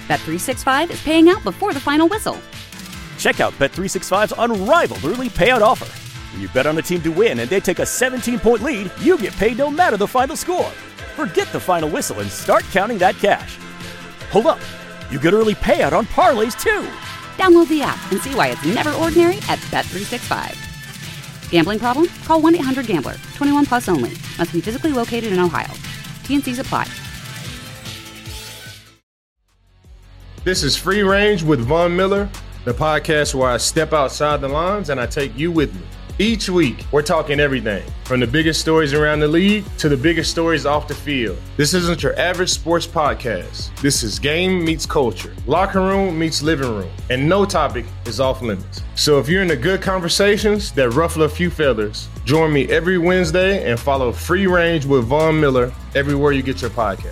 Bet365 is paying out before the final whistle. Check out Bet365's unrivaled early payout offer. When you bet on a team to win and they take a 17-point lead, you get paid no matter the final score. Forget the final whistle and start counting that cash. Hold up. You get early payout on parlays, too. Download the app and see why it's never ordinary at Bet365. Gambling problem? Call 1-800-GAMBLER. 21 plus only. Must be physically located in Ohio. T&Cs apply. This is Free Range with Von Miller, the podcast where I step outside the lines and I take you with me. Each week, we're talking everything from the biggest stories around the league to the biggest stories off the field. This isn't your average sports podcast. This is game meets culture, locker room meets living room, and no topic is off limits. So if you're into good conversations that ruffle a few feathers, join me every Wednesday and follow Free Range with Von Miller everywhere you get your podcast.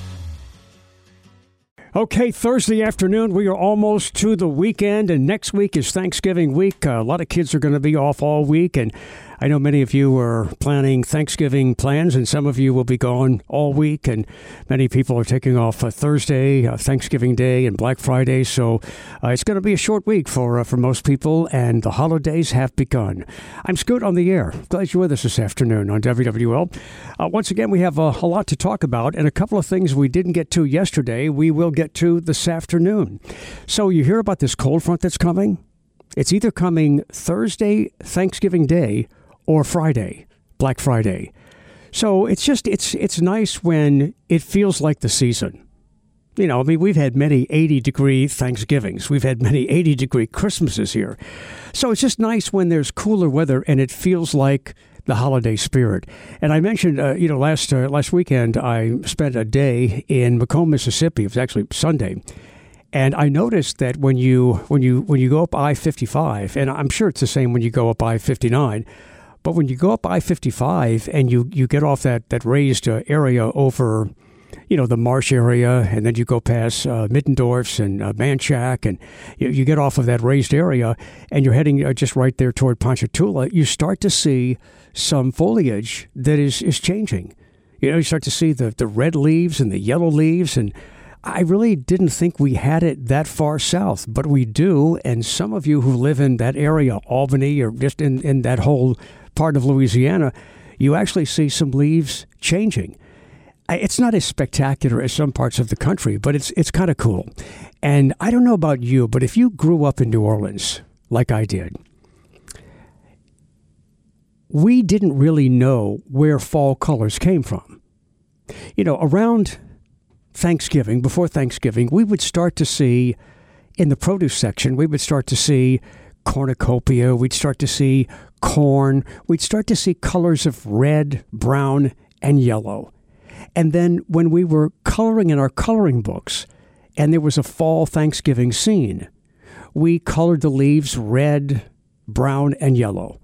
Okay, Thursday afternoon, we are almost to the weekend, and next week is Thanksgiving week. A lot of kids are going to be off all week, and I know many of you are planning Thanksgiving plans, and some of you will be gone all week, and many people are taking off Thursday, Thanksgiving Day, and Black Friday, so it's going to be a short week for most people, and the holidays have begun. I'm Scoot on the air. Glad you're with us this afternoon on WWL. Once again, we have a lot to talk about, and a couple of things we didn't get to yesterday, we will get to this afternoon. So you hear about this cold front that's coming? It's either coming Thursday, Thanksgiving Day, or Friday, Black Friday. So it's nice when it feels like the season. You know, I mean, we've had many 80-degree Thanksgivings. We've had many 80-degree Christmases here. So it's just nice when there's cooler weather and it feels like the holiday spirit. And I mentioned, last weekend I spent a day in Macomb, Mississippi. It was actually Sunday. And I noticed that when you go up I-55, and I'm sure it's the same when you go up I-59, but when you go up I-55 and you get off that raised area over, the marsh area, and then you go past Middendorf's and Manchac, and you get off of that raised area, and you're heading just right there toward Ponchatoula, you start to see some foliage that is changing. You start to see the red leaves and the yellow leaves, and I really didn't think we had it that far south, but we do, and some of you who live in that area, Albany, or just in that whole part of Louisiana, you actually see some leaves changing. It's not as spectacular as some parts of the country, but it's kind of cool. And I don't know about you, but if you grew up in New Orleans, like I did, we didn't really know where fall colors came from. Around Thanksgiving, before Thanksgiving, we would start to see, in the produce section, we would start to see cornucopia, we'd start to see corn, we'd start to see colors of red, brown, and yellow. And then when we were coloring in our coloring books, and there was a fall Thanksgiving scene, we colored the leaves red, brown, and yellow.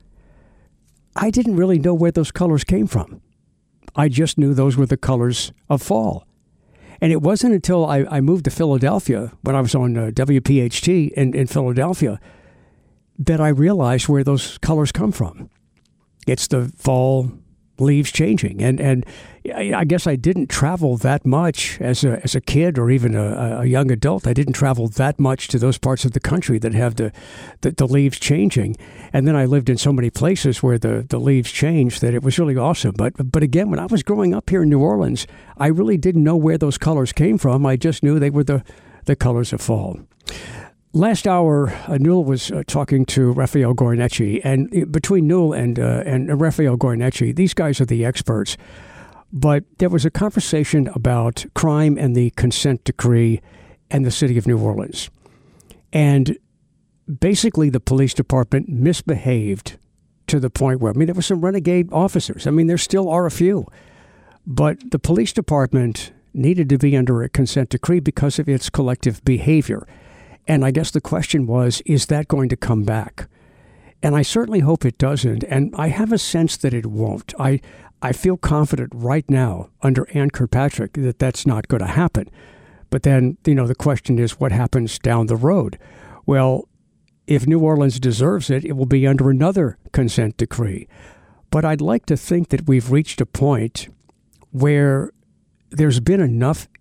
I didn't really know where those colors came from. I just knew those were the colors of fall. And it wasn't until I moved to Philadelphia, when I was on WPHT in Philadelphia, that I realized where those colors come from. It's the fall leaves changing. And I guess I didn't travel that much as a kid or even a young adult. I didn't travel that much to those parts of the country that have the leaves changing. And then I lived in so many places where the leaves changed that it was really awesome. But again, when I was growing up here in New Orleans, I really didn't know where those colors came from. I just knew they were the colors of fall. Last hour, Newell was talking to Raphael Gornecci, and between Newell and Raphael Gornecci, these guys are the experts. But there was a conversation about crime and the consent decree and the city of New Orleans. And basically the police department misbehaved to the point where, there were some renegade officers. There still are a few. But the police department needed to be under a consent decree because of its collective behavior. And I guess the question was, is that going to come back? And I certainly hope it doesn't. And I have a sense that it won't. I feel confident right now under Ann Kirkpatrick that that's not going to happen. But then, the question is what happens down the road? Well, if New Orleans deserves it, it will be under another consent decree. But I'd like to think that we've reached a point where there's been enough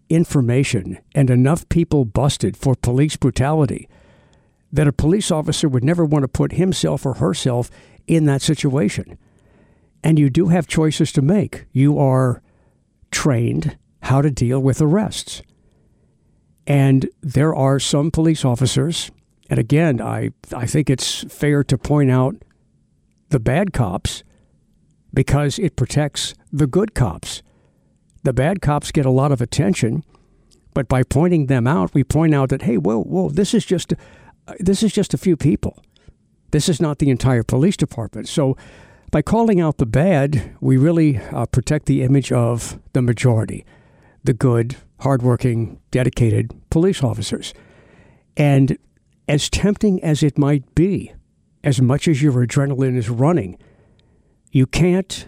information and enough people busted for police brutality that a police officer would never want to put himself or herself in that situation. And you do have choices to make. You are trained how to deal with arrests. And there are some police officers, and again, I think it's fair to point out the bad cops because it protects the good cops. The bad cops get a lot of attention, but by pointing them out, we point out that, hey, whoa, this is just a few people. This is not the entire police department. So by calling out the bad, we really protect the image of the majority, the good, hardworking, dedicated police officers. And as tempting as it might be, as much as your adrenaline is running, you can't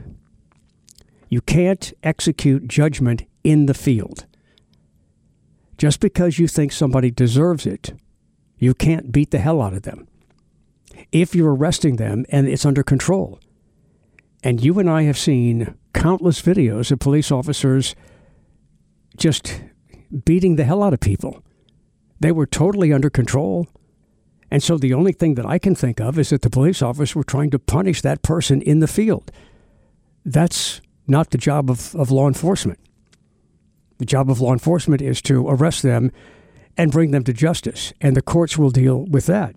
execute judgment in the field. Just because you think somebody deserves it, you can't beat the hell out of them. If you're arresting them and it's under control. And you and I have seen countless videos of police officers just beating the hell out of people. They were totally under control. And so the only thing that I can think of is that the police officers were trying to punish that person in the field. That's not the job of law enforcement. The job of law enforcement is to arrest them and bring them to justice, and the courts will deal with that.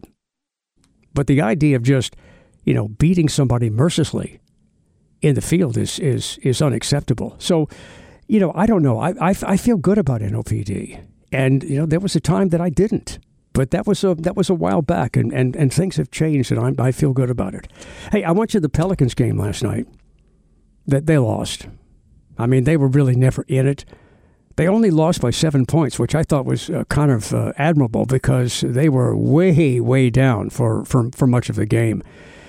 But the idea of just, beating somebody mercilessly in the field is unacceptable. So, I don't know. I feel good about NOPD, and there was a time that I didn't. But that was a while back, and things have changed, and I feel good about it. Hey, I went to the Pelicans game last night. That they lost. I mean, they were really never in it. They only lost by 7 points, which I thought was kind of admirable because they were way, way down for much of the game.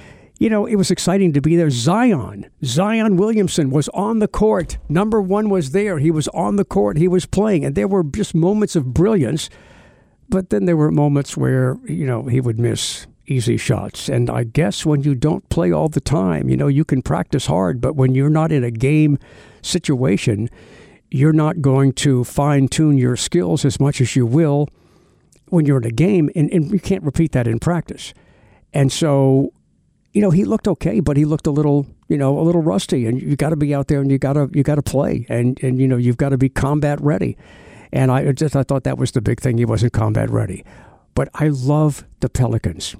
It was exciting to be there. Zion Williamson was on the court. Number one was there. He was on the court. He was playing, and there were just moments of brilliance. But then there were moments where, he would miss easy shots. And I guess when you don't play all the time, you can practice hard, but when you're not in a game situation, you're not going to fine-tune your skills as much as you will when you're in a game, and you can't repeat that in practice. And so, he looked okay, but he looked a little rusty, and you got to be out there and you got to play, and you've got to be combat ready. And I thought that was the big thing. He wasn't combat ready. But I love the Pelicans.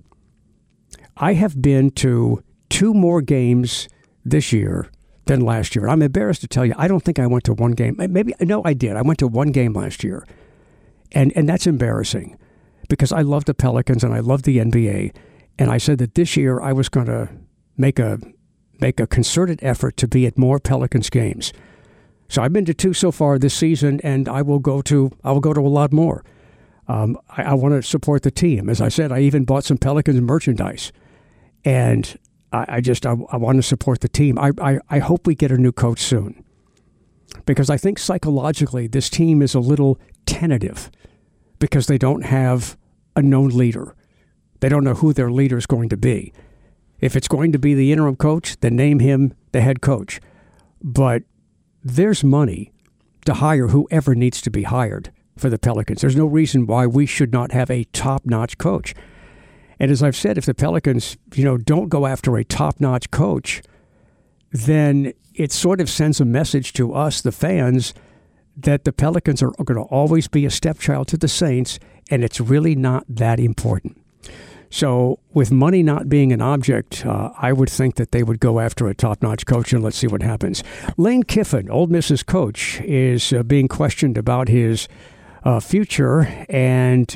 I have been to 2 more games this year than last year. I'm embarrassed to tell you, I don't think I went to one game. I did. I went to one game last year. And that's embarrassing because I love the Pelicans and I love the NBA. And I said that this year I was going to make a concerted effort to be at more Pelicans games. So I've been to 2 so far this season, and I will go to a lot more. I want to support the team. As I said, I even bought some Pelicans merchandise, and I want to support the team. I hope we get a new coach soon, because I think psychologically this team is a little tentative because they don't have a known leader. They don't know who their leader is going to be. If it's going to be the interim coach, then name him the head coach. But there's money to hire whoever needs to be hired for the Pelicans. There's no reason why we should not have a top-notch coach. And as I've said, if the Pelicans, don't go after a top-notch coach, then it sort of sends a message to us, the fans, that the Pelicans are going to always be a stepchild to the Saints, and it's really not that important. So with money not being an object, I would think that they would go after a top-notch coach, and let's see what happens. Lane Kiffin, Ole Miss's coach, is being questioned about his future, and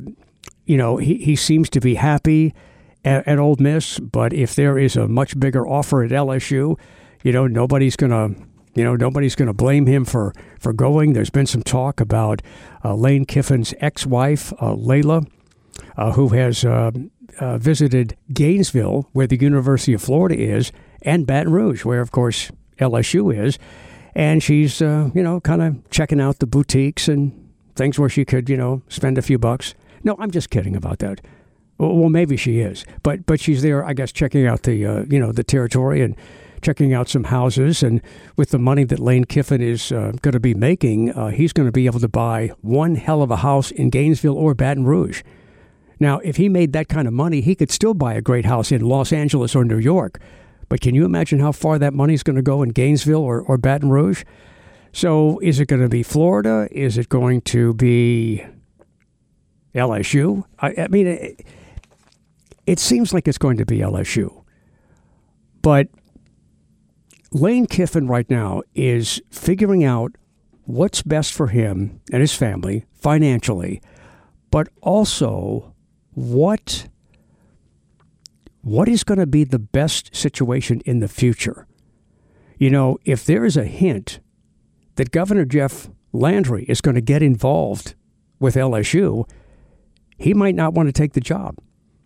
he seems to be happy at Ole Miss. But if there is a much bigger offer at LSU, nobody's gonna blame him for going. There's been some talk about Lane Kiffin's ex-wife, Layla, who has visited Gainesville, where the University of Florida is, and Baton Rouge, where, of course, LSU is. And she's, kind of checking out the boutiques and things where she could, spend a few bucks. No, I'm just kidding about that. Well, maybe she is. But she's there, I guess, checking out the territory and checking out some houses. And with the money that Lane Kiffin is going to be making, he's going to be able to buy one hell of a house in Gainesville or Baton Rouge. Now, if he made that kind of money, he could still buy a great house in Los Angeles or New York. But can you imagine how far that money is going to go in Gainesville or Baton Rouge? So is it going to be Florida? Is it going to be LSU? I mean, it seems like it's going to be LSU. But Lane Kiffin right now is figuring out what's best for him and his family financially, but also what is going to be the best situation in the future. You know, if there is a hint that Governor Jeff Landry is going to get involved with LSU, he might not want to take the job.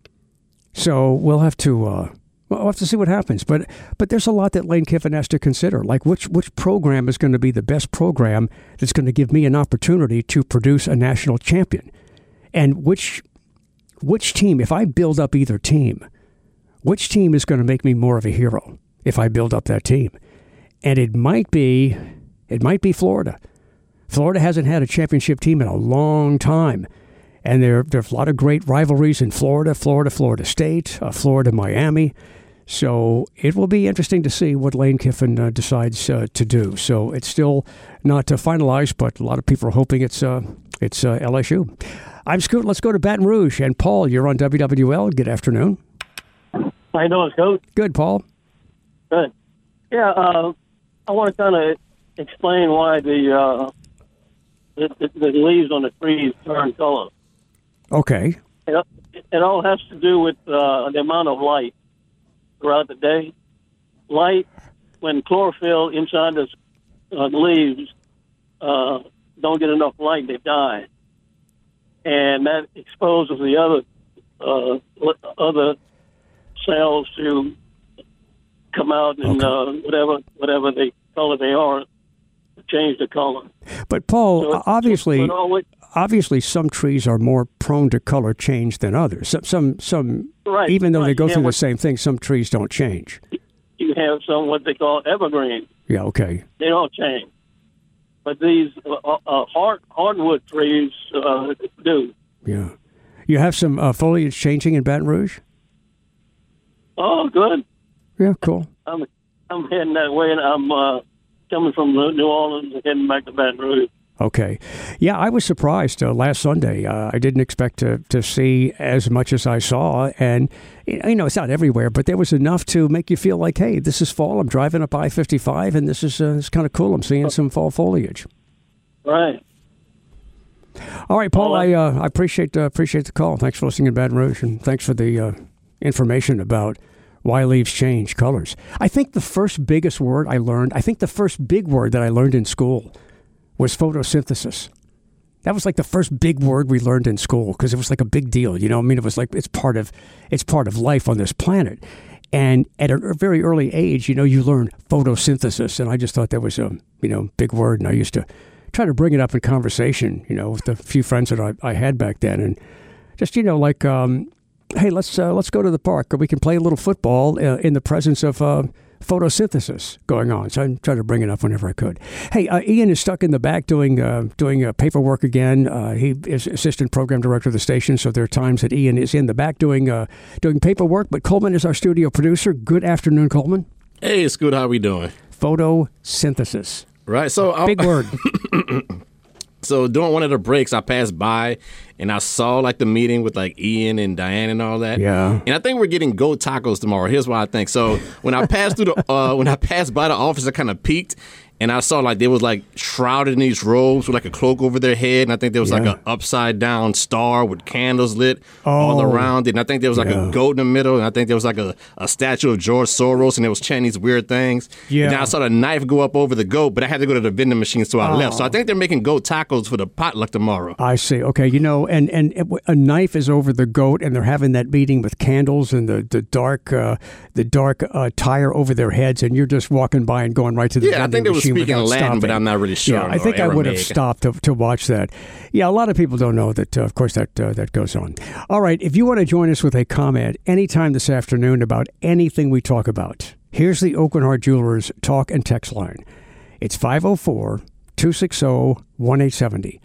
So we'll have to see what happens. But there's a lot that Lane Kiffin has to consider, like which program is going to be the best program that's going to give me an opportunity to produce a national champion, and which team, if I build up either team, which team is going to make me more of a hero if I build up that team? And it might be Florida. Florida hasn't had a championship team in a long time. And there are a lot of great rivalries in Florida State, Florida, Miami. So it will be interesting to see what Lane Kiffin decides to do. So it's still not finalized, but a lot of people are hoping it's LSU. I'm Scoot. Let's go to Baton Rouge. And Paul, you're on WWL. Good afternoon. How you doing, Coach? Good, Paul. Good. Yeah, I want to kind of explain why the leaves on the trees turn color. Okay. It all has to do with the amount of light throughout the day. Light, when chlorophyll inside the leaves don't get enough light, they die. And that exposes the other cells to come out and whatever they color they are, change the color. But Paul, obviously some trees are more prone to color change than others. Some right, even though right. they go through the same thing, some trees don't change. You have some what they call evergreen. Yeah, okay. They don't change. But these hardwood trees do. Yeah. You have some foliage changing in Baton Rouge? Oh, good. Yeah, cool. I'm heading that way, and I'm coming from New Orleans and heading back to Baton Rouge. Okay. Yeah, I was surprised last Sunday. I didn't expect to see as much as I saw. And, you know, it's not everywhere, but there was enough to make you feel like, hey, this is fall. I'm driving up I-55, and this is it's kind of cool. I'm seeing some fall foliage. Right. All right, Paul, I appreciate the call. Thanks for listening to Baton Rouge, and thanks for the information about why leaves change colors. I think the first big word that I learned in school was photosynthesis. That was like the first big word we learned in school because it was like a big deal. You know, I mean, it was like it's part of life on this planet. And at a very early age, you know, you learn photosynthesis, and I just thought that was a big word, and I used to try to bring it up in conversation, you know, with the few friends that I had back then, and just like, hey, let's go to the park. We can play a little football in the presence of photosynthesis going on. So I try to bring it up whenever I could. Hey, Ian is stuck in the back doing paperwork again. He is assistant program director of the station, so there are times that Ian is in the back doing paperwork. But Coleman is our studio producer. Good afternoon, Coleman. Hey, Scoot, how we doing? Photosynthesis. Right. So big word. So during one of the breaks, I passed by and I saw like the meeting with like Ian and Diane and all that. Yeah. And I think we're getting goat tacos tomorrow. Here's what I think. So when I passed through when I passed by the office, I kind of peeked. And I saw like they was like shrouded in these robes with like a cloak over their head. And I think there was like an upside down star with candles lit all around it. And I think there was like a goat in the middle. And I think there was like a statue of George Soros. And it was chanting these weird things. Yeah. And then I saw the knife go up over the goat. But I had to go to the vending machine, so I left. So I think they're making goat tacos for the potluck tomorrow. I see. Okay. You know, and a knife is over the goat. And they're having that meeting with candles and the dark tire over their heads. And you're just walking by and going right to the vending machine. Speaking Latin, stopping. but I'm not really sure. Yeah, I think I would have stopped to watch that. Yeah, a lot of people don't know that, of course, that goes on. All right, if you want to join us with a comment anytime this afternoon about anything we talk about, Here's the Aucoin Hart Jewelers talk and text line. It's 504-260-1870.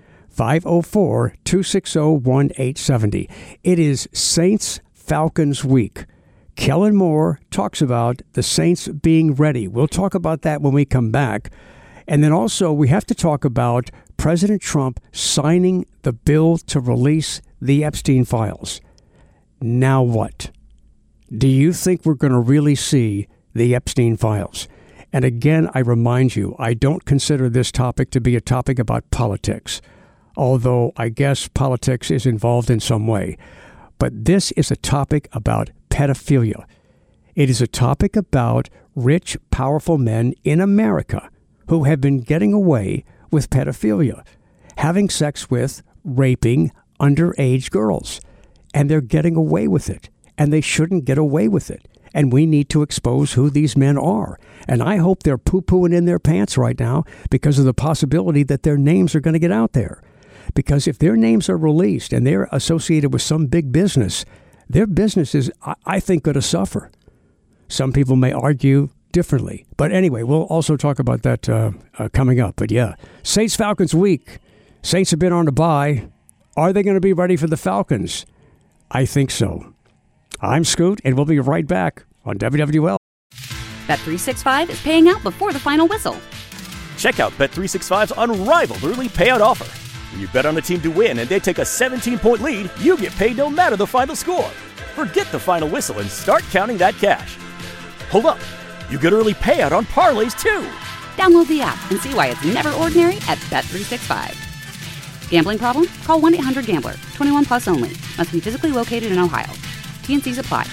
504-260-1870. It is Saints Falcons week. Kellen Moore talks about the Saints being ready. We'll talk about that when we come back. And then also we have to talk about President Trump signing the bill to release the Epstein files. Now what? Do you think we're going to really see the Epstein files? And again, I remind you, I don't consider this topic to be a topic about politics, although I guess politics is involved in some way. But this is a topic about pedophilia. It is a topic about rich, powerful men in America who have been getting away with pedophilia, having sex with, raping underage girls. And they're getting away with it. And they shouldn't get away with it. And we need to expose who these men are. And I hope they're poo-pooing in their pants right now because of the possibility that their names are going to get out there. Because if their names are released and they're associated with some big business, their business is, I think, going to suffer. Some people may argue differently. But anyway, we'll also talk about that coming up. But yeah, Saints Falcons week. Saints have been on the bye. Are they going to be ready for the Falcons? I think so. I'm Scoot, and we'll be right back on WWL. Bet365 is paying out before the final whistle. Check out Bet365's unrivaled early payout offer. When you bet on a team to win and they take a 17-point lead, you get paid no matter the final score. Forget the final whistle and start counting that cash. Hold up. You get early payout on parlays, too. Download the app and see why it's never ordinary at Bet365. Gambling problem? Call 1-800-GAMBLER. 21 plus only. Must be physically located in Ohio. T&Cs apply.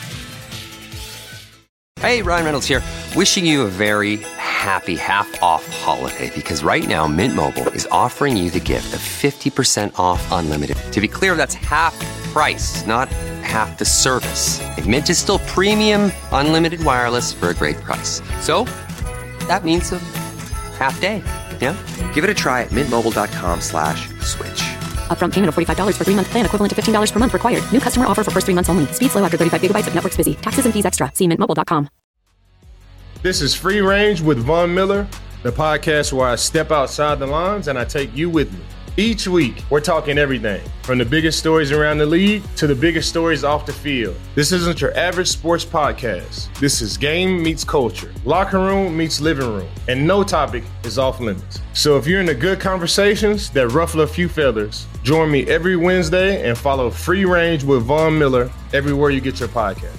Hey, Ryan Reynolds here. Wishing you a very happy half-off holiday because right now Mint Mobile is offering you the gift of 50% off unlimited. To be clear, that's half price, not half the service. Mint is still premium unlimited wireless for a great price. So that means a half day. Yeah? Give it a try at mintmobile.com/switch. Upfront payment of $45 for 3-month plan equivalent to $15 per month required. New customer offer for first 3 months only. Speed slow after 35 gigabytes if network's busy. Taxes and fees extra. See mintmobile.com. This is Free Range with Von Miller, the podcast where I step outside the lines and I take you with me. Each week, we're talking everything from the biggest stories around the league to the biggest stories off the field. This isn't your average sports podcast. This is game meets culture, locker room meets living room, and no topic is off limits. So if you're into good conversations that ruffle a few feathers, join me every Wednesday and follow Free Range with Von Miller everywhere you get your podcast.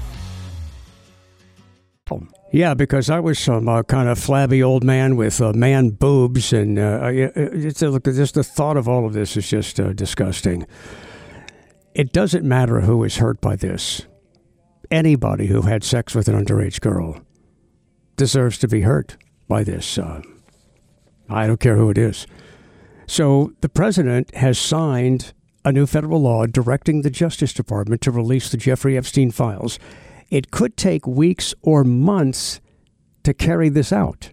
Yeah, because I was some kind of flabby old man with man boobs, and just the thought of all of this is just disgusting. It doesn't matter who is hurt by this. Anybody who had sex with an underage girl deserves to be hurt by this. I don't care who it is. So the president has signed a new federal law directing the Justice Department to release the Jeffrey Epstein files. It could take weeks or months to carry this out.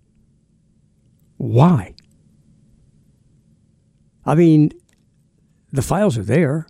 Why? I mean, the files are there,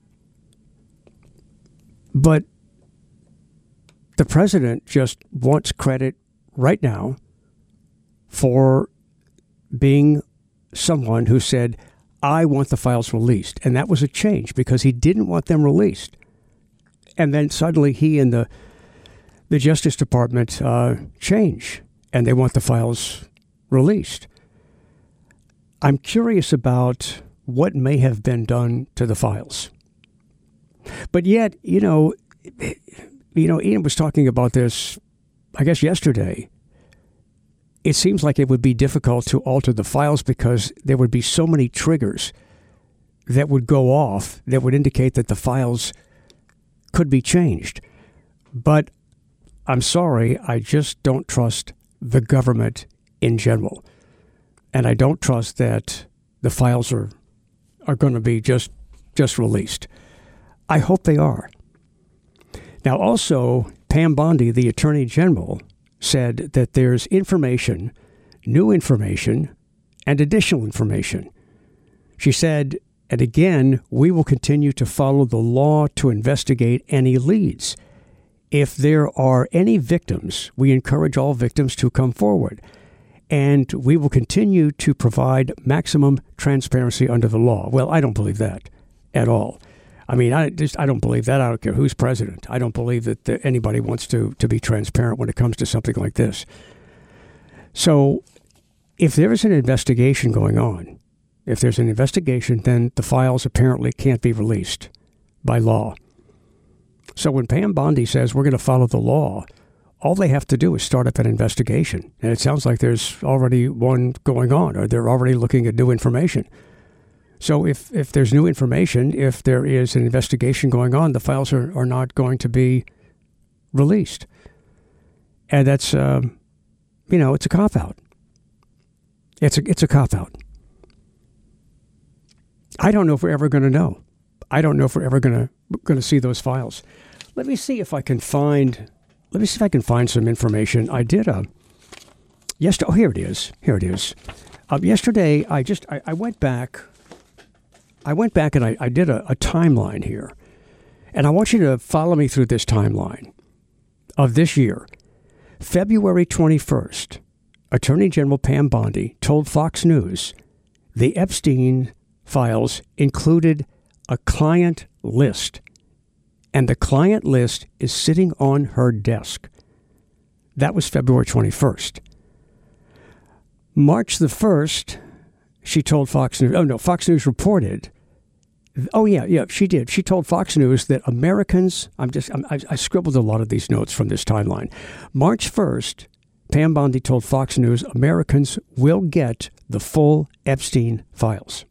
but the president just wants credit right now for being someone who said, I want the files released. And that was a change because he didn't want them released. And then suddenly he and the Justice Department change, and they want the files released. I'm curious about what may have been done to the files. But yet, Ian was talking about this, I guess, yesterday. It seems like it would be difficult to alter the files because there would be so many triggers that would go off that would indicate that the files could be changed. But I'm sorry, I just don't trust the government in general. And I don't trust that the files are going to be just released. I hope they are. Now, also, Pam Bondi, the Attorney General, said that there's information, new information, and additional information. She said, and again, we will continue to follow the law to investigate any leads. if there are any victims, we encourage all victims to come forward. And we will continue to provide maximum transparency under the law. Well, I don't believe that at all. I mean, I don't believe that. I don't care who's president. I don't believe that anybody wants to be transparent when it comes to something like this. So if there is an investigation going on, if there's an investigation, then the files apparently can't be released by law. So when Pam Bondi says we're going to follow the law, all they have to do is start up an investigation. And it sounds like there's already one going on, or they're already looking at new information. So if there's new information, if there is an investigation going on, the files are not going to be released. And that's, it's a cop-out. It's a cop-out. I don't know if we're ever going to know. I don't know if we're ever going to see those files. Let me see if I can find some information. I did yesterday. Oh, here it is. Yesterday, I went back. I went back and I did a timeline here, and I want you to follow me through this timeline of this year. February 21st, Attorney General Pam Bondi told Fox News the Epstein files included a client list, and the client list is sitting on her desk. That was February 21st. March the 1st, she told Fox News, Fox News reported, she did. She told Fox News that Americans, I scribbled a lot of these notes from this timeline. March 1st, Pam Bondi told Fox News Americans will get the full Epstein files.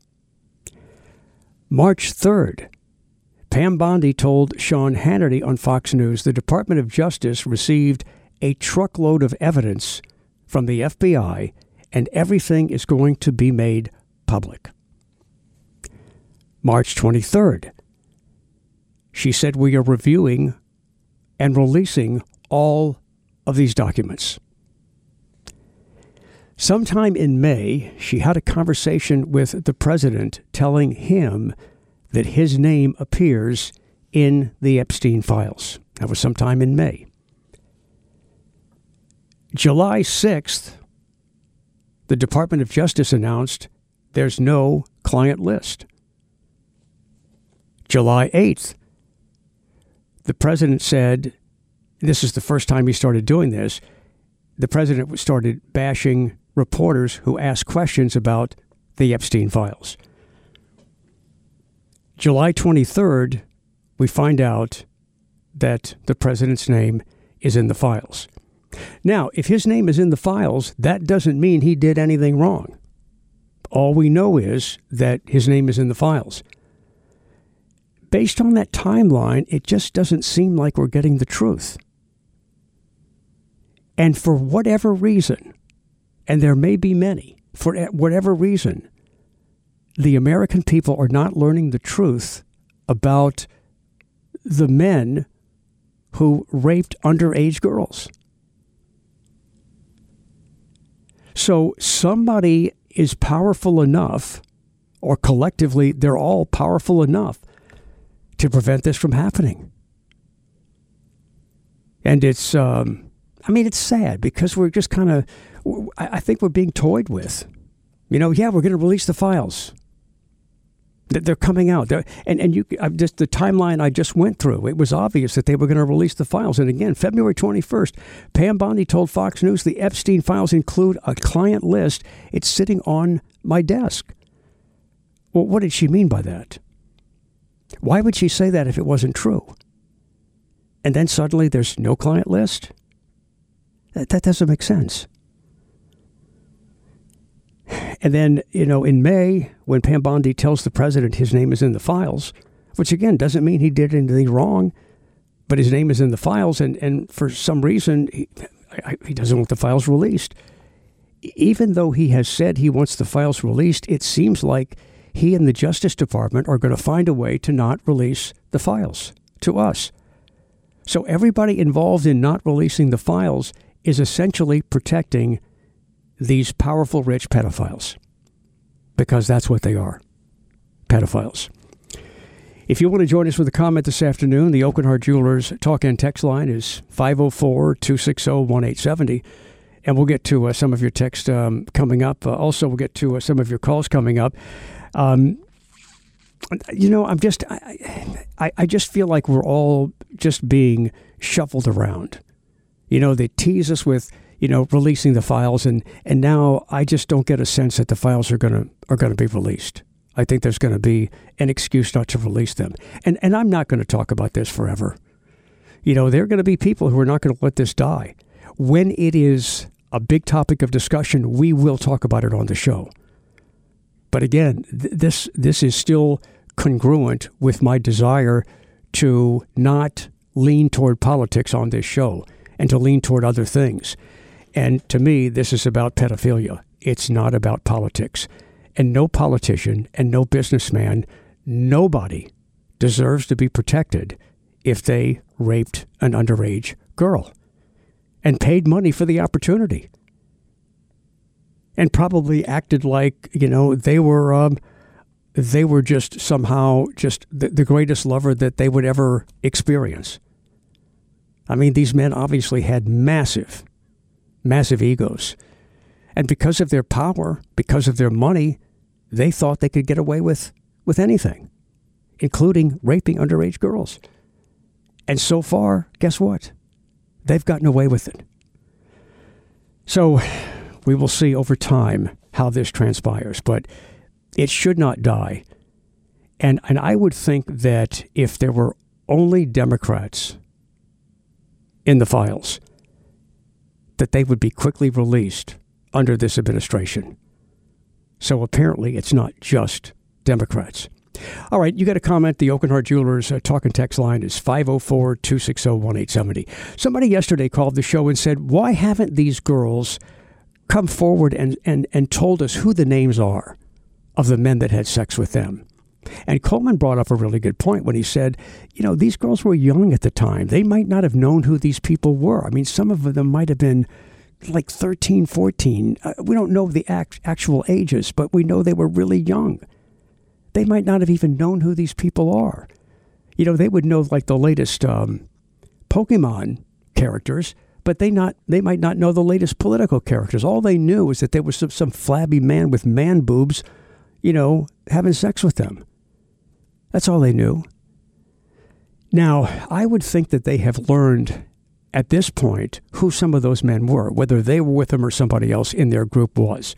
March 3rd, Pam Bondi told Sean Hannity on Fox News the Department of Justice received a truckload of evidence from the FBI and everything is going to be made public. March 23rd, she said we are reviewing and releasing all of these documents. Sometime in May, she had a conversation with the president telling him that his name appears in the Epstein files. That was sometime in May. July 6th, the Department of Justice announced there's no client list. July 8th, the president said, this is the first time he started doing this, the president started bashing reporters who asked questions about the Epstein files. July 23rd, we find out that the president's name is in the files. Now, if his name is in the files, that doesn't mean he did anything wrong. All we know is that his name is in the files. Based on that timeline, it just doesn't seem like we're getting the truth. And for whatever reason, and there may be many, for whatever reason, the American people are not learning the truth about the men who raped underage girls. So somebody is powerful enough, or collectively they're all powerful enough to prevent this from happening. And it's, it's sad because we're just kind of, I think we're being toyed with. We're going to release the files. They're coming out. And just the timeline I just went through, it was obvious that they were going to release the files. And again, February 21st, Pam Bondi told Fox News the Epstein files include a client list. It's sitting on my desk. Well, what did she mean by that? Why would she say that if it wasn't true? And then suddenly there's no client list? That doesn't make sense. And then, in May, when Pam Bondi tells the president his name is in the files, which again doesn't mean he did anything wrong, but his name is in the files, and for some reason he doesn't want the files released. Even though he has said he wants the files released, it seems like he and the Justice Department are going to find a way to not release the files to us. So everybody involved in not releasing the files is essentially protecting these powerful, rich pedophiles, because that's what they are, pedophiles. If you want to join us with a comment this afternoon, the Oakenhart Jewelers talk and text line is 504-260-1870. And we'll get to some of your text coming up. Also, we'll get to some of your calls coming up. I just feel like we're all just being shuffled around. They tease us with, releasing the files, and now I just don't get a sense that the files are going to be released. I think there's going to be an excuse not to release them. And I'm not going to talk about this forever. There are going to be people who are not going to let this die. When it is a big topic of discussion, we will talk about it on the show. But again, this is still congruent with my desire to not lean toward politics on this show and to lean toward other things. And to me, this is about pedophilia. It's not about politics. And no politician and no businessman, nobody deserves to be protected if they raped an underage girl and paid money for the opportunity and probably acted like, they were just somehow just the greatest lover that they would ever experience. I mean, these men obviously had massive, massive egos. And because of their power, because of their money, they thought they could get away with anything, including raping underage girls. And so far, guess what? They've gotten away with it. So we will see over time how this transpires, but it should not die. And I would think that if there were only Democrats in the files, that they would be quickly released under this administration. So apparently it's not just Democrats. All right, you got a comment. The Oakenhart Jewelers talk and text line is 504-260-1870. Somebody yesterday called the show and said, why haven't these girls come forward and told us who the names are of the men that had sex with them? And Coleman brought up a really good point when he said, these girls were young at the time. They might not have known who these people were. I mean, some of them might have been like 13, 14. We don't know the actual ages, but we know they were really young. They might not have even known who these people are. They would know like the latest Pokemon characters, but they might not know the latest political characters. All they knew is that there was some flabby man with man boobs, having sex with them. That's all they knew. Now, I would think that they have learned at this point who some of those men were, whether they were with them or somebody else in their group was.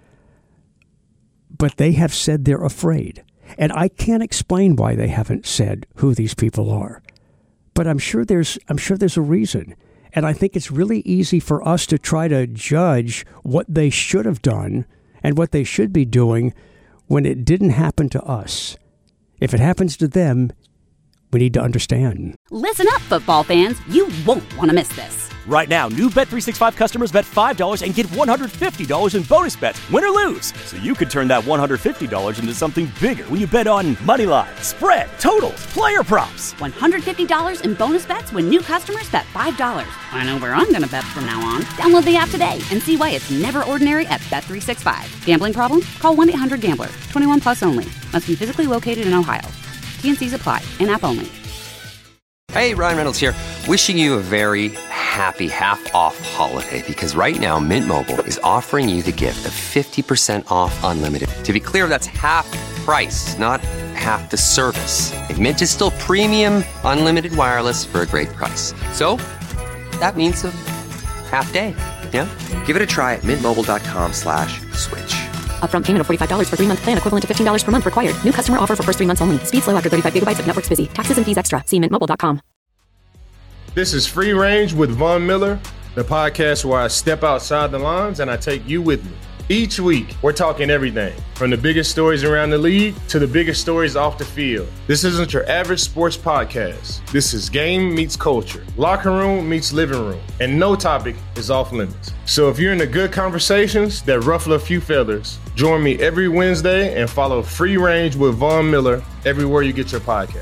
But they have said they're afraid. And I can't explain why they haven't said who these people are. But I'm sure there's a reason. And I think it's really easy for us to try to judge what they should have done and what they should be doing when it didn't happen to us. If it happens to them, we need to understand. Listen up, football fans. You won't want to miss this. Right now, new Bet365 customers bet $5 and get $150 in bonus bets, win or lose. So you could turn that $150 into something bigger when you bet on money line, spread, totals, player props. $150 in bonus bets when new customers bet $5. I know where I'm going to bet from now on. Download the app today and see why it's never ordinary at Bet365. Gambling problem? Call 1-800-GAMBLER. 21 plus only. Must be physically located in Ohio. T&Cs apply. In-app only. Hey, Ryan Reynolds here. Wishing you a very happy half-off holiday because right now Mint Mobile is offering you the gift of 50% off unlimited. To be clear, that's half price, not half the service. And Mint is still premium unlimited wireless for a great price. So that means a half day, yeah? Give it a try at mintmobile.com/switch. Upfront payment of $45 for 3-month plan equivalent to $15 per month required. New customer offer for first 3 months only. Speed slow after 35 gigabytes if network's busy. Taxes and fees extra. See mintmobile.com. This is Free Range with Von Miller, the podcast where I step outside the lines and I take you with me. Each week, we're talking everything from the biggest stories around the league to the biggest stories off the field. This isn't your average sports podcast. This is game meets culture, locker room meets living room, and no topic is off limits. So if you're into good conversations that ruffle a few feathers, join me every Wednesday and follow Free Range with Von Miller everywhere you get your podcast.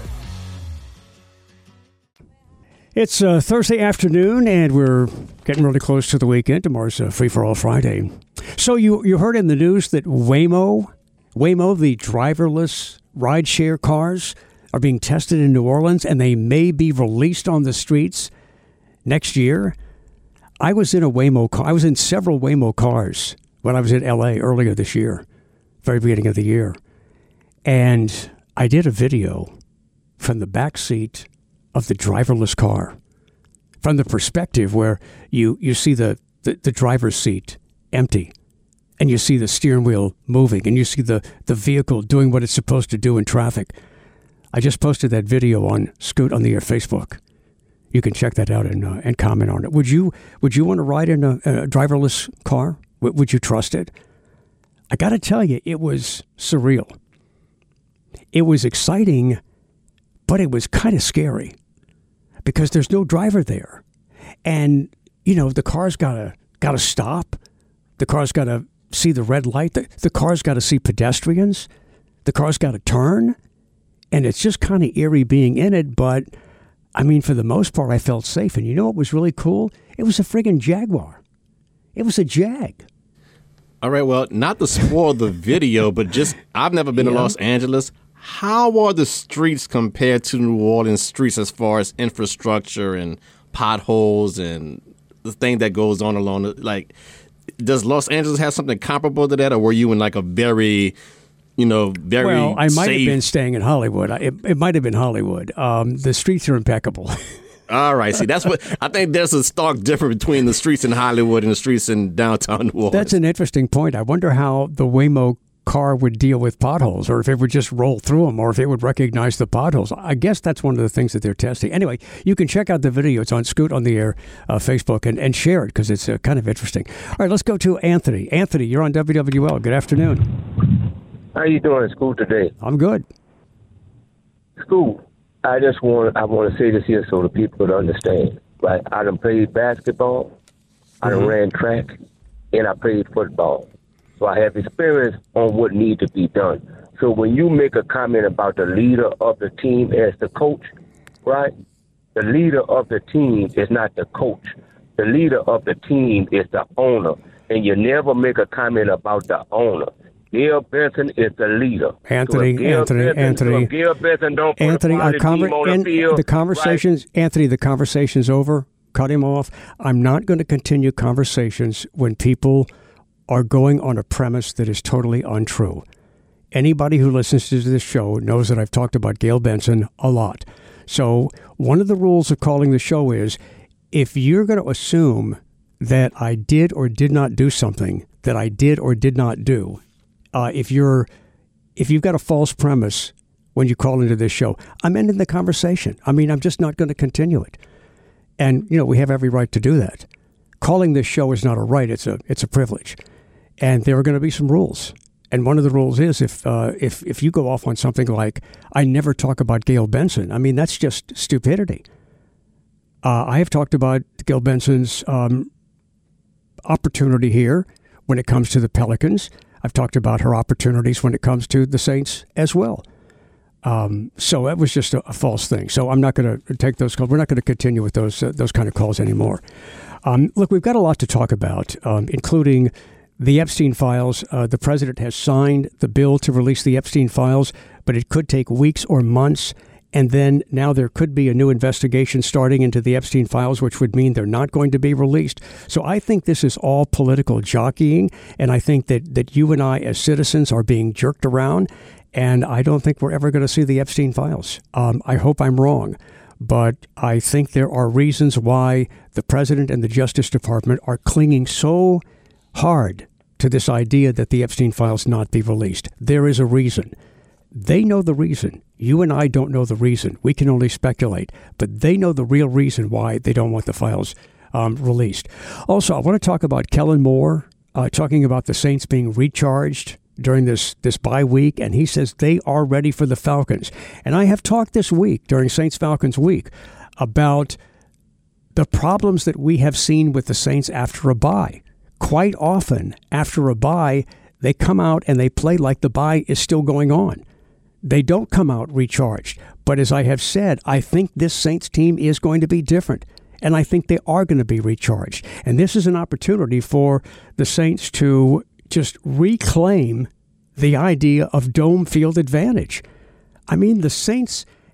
It's Thursday afternoon, and we're getting really close to the weekend. Tomorrow's Free for All Friday. So you heard in the news that Waymo, the driverless rideshare cars, are being tested in New Orleans, and they may be released on the streets next year. I was in a Waymo car. I was in several Waymo cars when I was in L.A. earlier this year, very beginning of the year. And I did a video from the back seat of the driverless car, from the perspective where you see the driver's seat empty, and you see the steering wheel moving, and you see the vehicle doing what it's supposed to do in traffic. I just posted that video on Scoot on the Air Facebook. You can check that out and comment on it. Would you want to ride in a driverless car? Would you trust it? I got to tell you, it was surreal. It was exciting, but it was kind of scary because there's no driver there. And, the car's got to stop. The car's got to see the red light. The car's got to see pedestrians. The car's got to turn. And it's just kind of eerie being in it. But, for the most part, I felt safe. And you know what was really cool? It was a friggin' Jaguar. It was a Jag. All right, well, not to spoil the video, but I've never been to Los Angeles. How are the streets compared to New Orleans streets as far as infrastructure and potholes and the thing that goes on along does Los Angeles have something comparable to that, or were you in a very, very Well, I might safe... have been staying in Hollywood. It might have been Hollywood. The streets are impeccable. All right. See, that's what I think. There's a stark difference between the streets in Hollywood and the streets in downtown New Orleans. That's an interesting point. I wonder how the Waymo car would deal with potholes, or if it would just roll through them, or if it would recognize the potholes. I guess that's one of the things that they're testing. Anyway, you can check out the video. It's on Scoot on the Air Facebook and share it because it's kind of interesting. All right, let's go to Anthony. Anthony, you're on WWL. Good afternoon. How you doing in school today? I'm good. School. I want to say this here so the people could understand. Right? I done played basketball, I done ran track, and I played football. So I have experience on what needs to be done. So when you make a comment about the leader of the team as the coach, right? The leader of the team is not the coach. The leader of the team is the owner. And you never make a comment about the owner. Gail Benson is the leader. Anthony, Gail Benson don't put the conversations, right? Anthony, the conversation's over. Cut him off. I'm not going to continue conversations when people are going on a premise that is totally untrue. Anybody who listens to this show knows that I've talked about Gail Benson a lot. So one of the rules of calling the show is if you're going to assume that I did or did not do something that I did or did not do, if you've got a false premise when you call into this show, I'm ending the conversation. I'm just not going to continue it. And, we have every right to do that. Calling this show is not a right. It's a privilege. And there are going to be some rules. And one of the rules is if you go off on something like, I never talk about Gail Benson, that's just stupidity. I have talked about Gail Benson's opportunity here when it comes to the Pelicans. I've talked about her opportunities when it comes to the Saints as well. So that was just a false thing. So I'm not going to take those calls. We're not going to continue with those kind of calls anymore. Look, we've got a lot to talk about, including the Epstein files. The president has signed the bill to release the Epstein files, but it could take weeks or months. And then now there could be a new investigation starting into the Epstein files, which would mean they're not going to be released. So I think this is all political jockeying. And I think that you and I as citizens are being jerked around. And I don't think we're ever going to see the Epstein files. I hope I'm wrong. But I think there are reasons why the president and the Justice Department are clinging so hard to this idea that the Epstein files not be released. There is a reason. They know the reason. You and I don't know the reason. We can only speculate. But they know the real reason why they don't want the files released. Also, I want to talk about Kellen Moore talking about the Saints being recharged during this bye week, and he says they are ready for the Falcons. And I have talked this week during Saints-Falcons week about the problems that we have seen with the Saints after a bye. Quite often, after a bye, they come out and they play like the bye is still going on. They don't come out recharged. But as I have said, I think this Saints team is going to be different. And I think they are going to be recharged. And this is an opportunity for the Saints to just reclaim the idea of dome field advantage. The Saints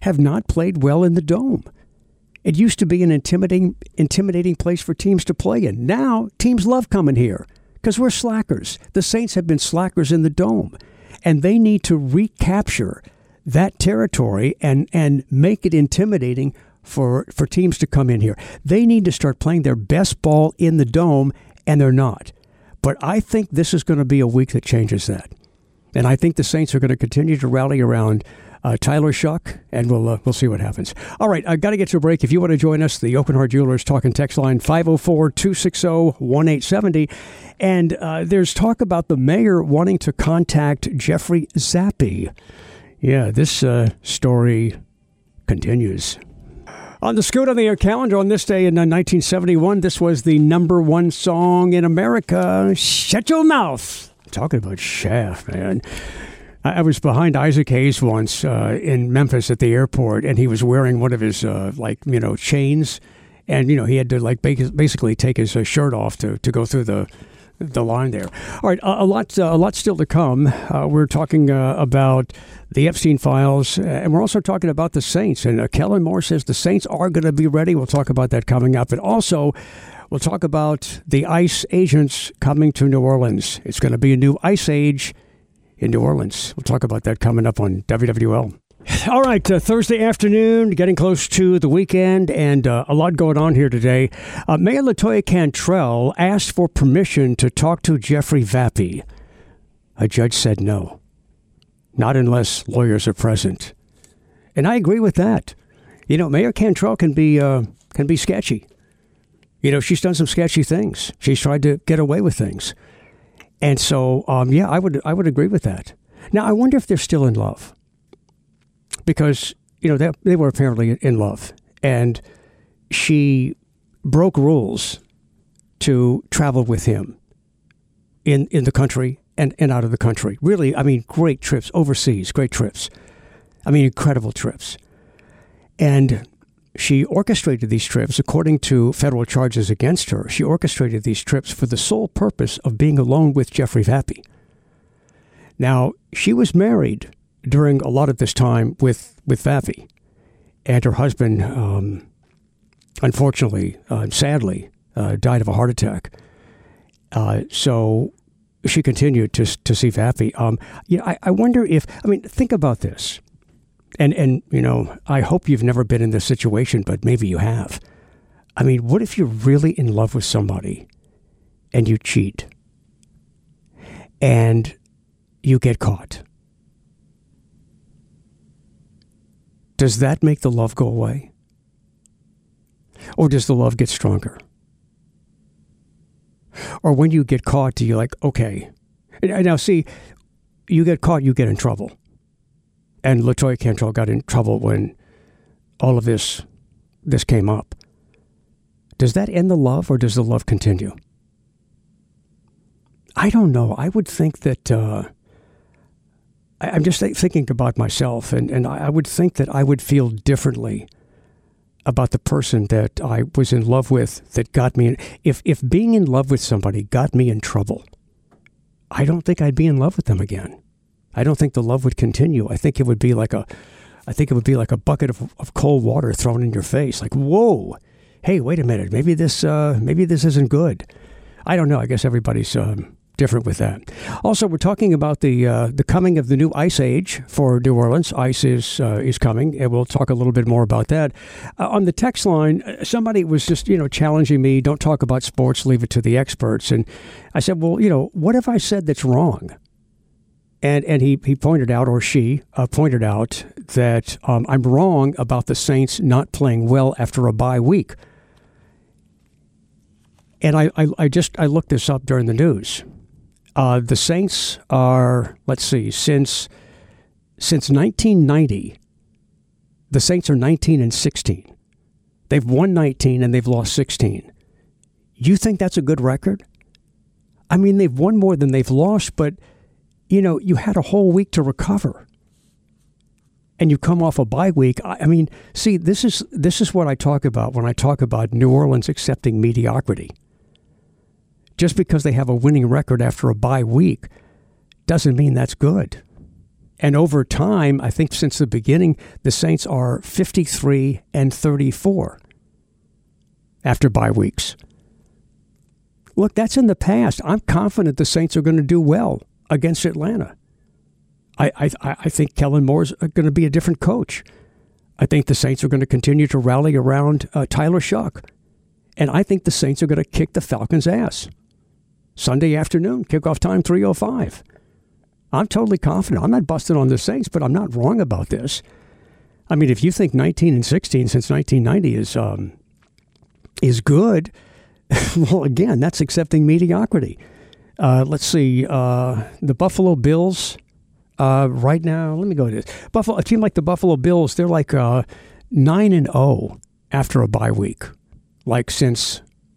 have not played well in the Dome. It used to be an intimidating place for teams to play in. Now, teams love coming here because we're slackers. The Saints have been slackers in the Dome, and they need to recapture that territory and make it intimidating for teams to come in here. They need to start playing their best ball in the Dome, and they're not. But I think this is going to be a week that changes that. And I think the Saints are going to continue to rally around Tyler Shuck, and we'll see what happens. All right, I've got to get to a break. If you want to join us, the Open Heart Jewelers talk and text line 504-260-1870. And there's talk about the mayor wanting to contact Jeffrey Zappi. Yeah, this story continues. On the Scoot on the Air calendar on this day in 1971, this was the #1 song in America, Shut Your Mouth. Talking about Shaft, man. I was behind Isaac Hayes once in Memphis at the airport, and he was wearing one of his chains, and he had to basically take his shirt off to go through the line there. All right, a lot still to come. We're talking about the Epstein files, and we're also talking about the Saints. And Kellen Moore says the Saints are going to be ready. We'll talk about that coming up, and also we'll talk about the ICE agents coming to New Orleans. It's going to be a new ICE age in New Orleans. We'll talk about that coming up on WWL. All right, Thursday afternoon, getting close to the weekend, and a lot going on here today. Mayor LaToya Cantrell asked for permission to talk to Jeffrey Zappi. A judge said no, not unless lawyers are present. And I agree with that. Mayor Cantrell can be sketchy. She's done some sketchy things. She's tried to get away with things. And so, I would agree with that. Now, I wonder if they're still in love. Because, they were apparently in love. And she broke rules to travel with him in the country and out of the country. Really, great trips overseas, great trips. Incredible trips. And she orchestrated these trips, according to federal charges against her. She orchestrated these trips for the sole purpose of being alone with Jeffrey Zappi. Now, she was married during a lot of this time with Zappi, and her husband, unfortunately, sadly, died of a heart attack. So she continued to see Zappi. I wonder if, think about this. And I hope you've never been in this situation, but maybe you have. What if you're really in love with somebody and you cheat and you get caught? Does that make the love go away? Or does the love get stronger? Or when you get caught, do you okay. Now, see, you get caught, you get in trouble. And LaToya Cantrell got in trouble when all of this came up. Does that end the love, or does the love continue? I don't know. I would think that I'm just thinking about myself, and I would think that I would feel differently about the person that I was in love with that got me in. If being in love with somebody got me in trouble, I don't think I'd be in love with them again. I don't think the love would continue. I think it would be like a bucket of cold water thrown in your face. Like, whoa, hey, wait a minute, maybe this isn't good. I don't know. I guess everybody's different with that. Also, we're talking about the coming of the new ICE age for New Orleans. ICE is coming, and we'll talk a little bit more about that. On the text line, somebody was just challenging me. Don't talk about sports. Leave it to the experts. And I said, well, what have I said that's wrong? And he pointed out, or she pointed out, that I'm wrong about the Saints not playing well after a bye week. And I looked this up during the news. The Saints are, since 1990, the Saints are 19-16. They've won 19 and they've lost 16. You think that's a good record? They've won more than they've lost, but you had a whole week to recover, and you come off a bye week. See, this is what I talk about when I talk about New Orleans accepting mediocrity. Just because they have a winning record after a bye week doesn't mean that's good. And over time, I think since the beginning, the Saints are 53-34 after bye weeks. Look, that's in the past. I'm confident the Saints are going to do well against Atlanta. I think Kellen Moore's going to be a different coach. I think the Saints are going to continue to rally around Tyler Shuck. And I think the Saints are going to kick the Falcons' ass. Sunday afternoon, kickoff time 3:05. I'm totally confident. I'm not busting on the Saints, but I'm not wrong about this. I mean, if you think 19-16 since 1990 is good, well, again, that's accepting mediocrity. Let's see. The Buffalo Bills right now, let me go to this. A team like the Buffalo Bills, they're like 9-0 after a bye week. Like since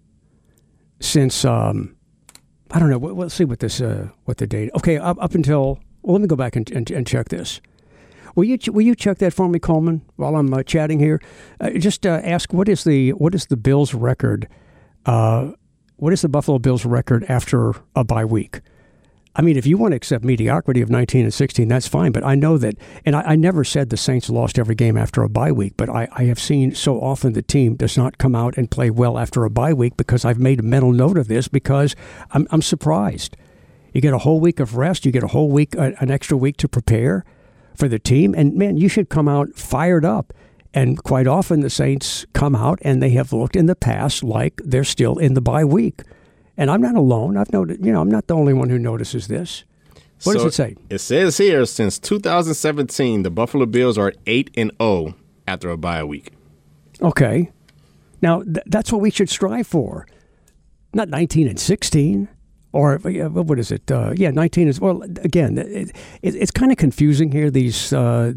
I don't know. Let's see what the date. Okay, up until. Well, let me go back and check this. Will you check that for me, Coleman, while I'm chatting here? Just ask what is the Bills record? What is the Buffalo Bills record after a bye week? I mean, if you want to accept mediocrity of 19-16, that's fine. But I know that, and I never said the Saints lost every game after a bye week, but I have seen so often the team does not come out and play well after a bye week because I've made a mental note of this because I'm surprised. You get a whole week of rest. You get a whole week, an extra week to prepare for the team. And, man, you should come out fired up. And quite often the Saints come out and they have looked in the past like they're still in the bye week. And I'm not alone. I've noted, I'm not the only one who notices this. What does it say? It says here, since 2017, the Buffalo Bills are 8-0 after a bye week. Okay. Now, that's what we should strive for. Not 19-16. Or, what is it? 19 is, well, again, it's kind of confusing here, these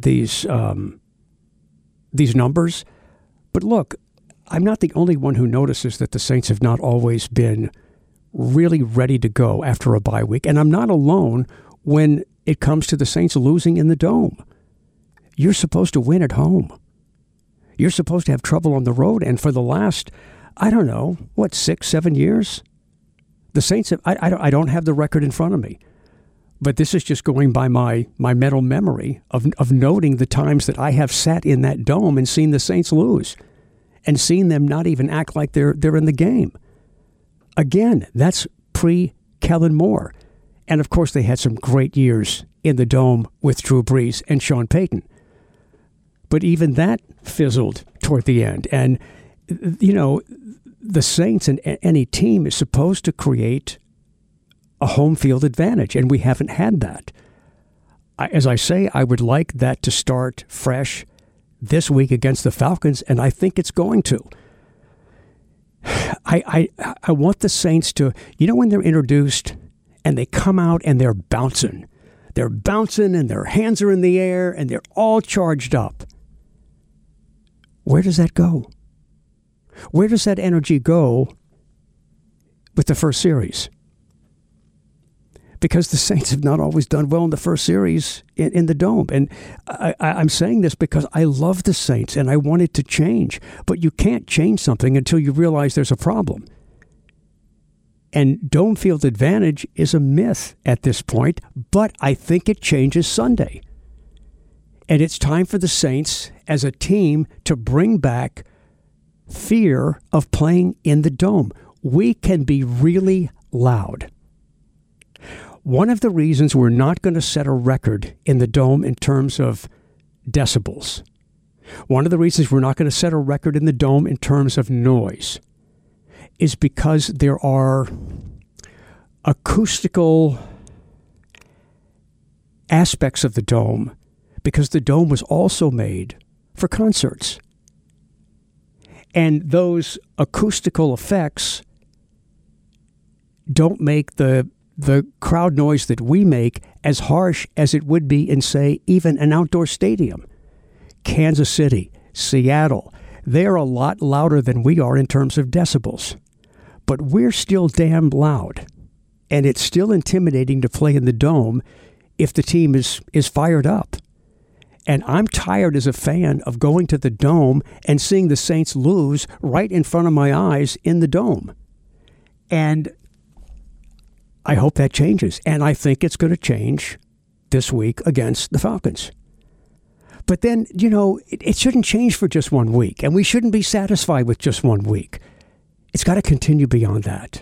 numbers. But look, I'm not the only one who notices that the Saints have not always been really ready to go after a bye week. And I'm not alone when it comes to the Saints losing in the Dome. You're supposed to win at home. You're supposed to have trouble on the road. And for the last, 6-7 years, the Saints have, I don't have the record in front of me. But this is just going by my mental memory of noting the times that I have sat in that dome and seen the Saints lose and seen them not even act like they're in the game. Again, that's pre-Kellen Moore. And, of course, they had some great years in the Dome with Drew Brees and Sean Payton. But even that fizzled toward the end. And, the Saints and any team is supposed to create a home field advantage, and we haven't had that. As I say, I would like that to start fresh this week against the Falcons, and I think it's going to. I want the Saints to, when they're introduced and they come out and they're bouncing and their hands are in the air and they're all charged up. Where does that go? Where does that energy go with the first series? Because the Saints have not always done well in the first series in the Dome. And I'm saying this because I love the Saints and I want it to change. But you can't change something until you realize there's a problem. And Dome field advantage is a myth at this point, but I think it changes Sunday. And it's time for the Saints as a team to bring back fear of playing in the Dome. We can be really loud. One of the reasons we're not going to set a record in the Dome in terms of decibels, one of the reasons we're not going to set a record in the Dome in terms of noise, is because there are acoustical aspects of the Dome, because the Dome was also made for concerts. And those acoustical effects don't make the crowd noise that we make as harsh as it would be in, say, even an outdoor stadium. Kansas City, Seattle, they're a lot louder than we are in terms of decibels. But we're still damn loud. And it's still intimidating to play in the Dome if the team is fired up. And I'm tired as a fan of going to the Dome and seeing the Saints lose right in front of my eyes in the Dome. And I hope that changes. And I think it's going to change this week against the Falcons. But then, it shouldn't change for just 1 week, and we shouldn't be satisfied with just 1 week. It's got to continue beyond that.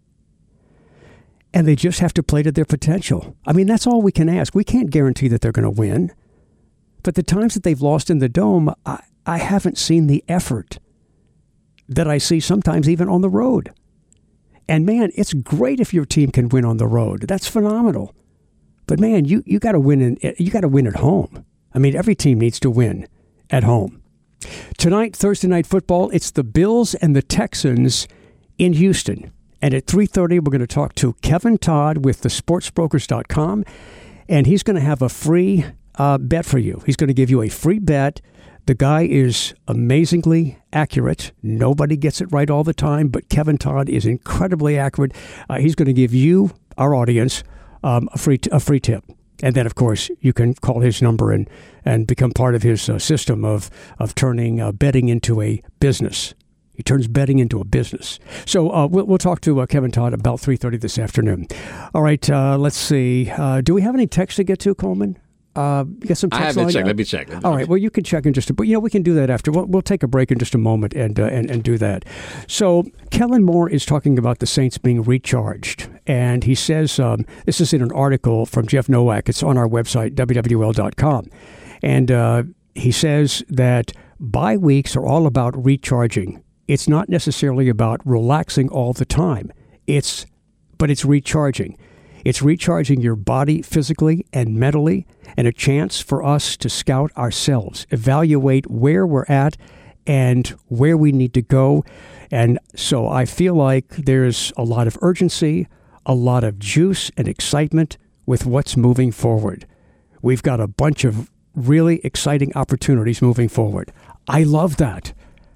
And they just have to play to their potential. I mean, that's all we can ask. We can't guarantee that they're going to win. But the times that they've lost in the Dome, I haven't seen the effort that I see sometimes even on the road. And man, it's great if your team can win on the road. That's phenomenal. But man, you got to win. You got to win at home. I mean, every team needs to win at home. Tonight, Thursday Night Football, it's the Bills and the Texans in Houston. And at 3:30, we're going to talk to Kevin Todd with thesportsbrokers.com. And he's going to have a free bet for you. He's going to give you a free bet. The guy is amazingly accurate. Nobody gets it right all the time, but Kevin Todd is incredibly accurate. He's going to give you, our audience, a free tip. And then, of course, you can call his number and become part of his system of turning betting into a business. He turns betting into a business. So we'll talk to Kevin Todd about 3:30 this afternoon. All right, let's see. Do we have any text to get to, Coleman? You got some text. I haven't checked. Let me check. All right. Well, you can check in just a bit. We can do that after. We'll take a break in just a moment and do that. So Kellen Moore is talking about the Saints being recharged. And he says, this is in an article from Jeff Nowak. It's on our website, wwl.com. And he says that bye weeks are all about recharging. It's not necessarily about relaxing all the time. But it's recharging. It's recharging your body physically and mentally, and a chance for us to scout ourselves, evaluate where we're at and where we need to go. And so I feel like there's a lot of urgency, a lot of juice and excitement with what's moving forward. We've got a bunch of really exciting opportunities moving forward. I love that.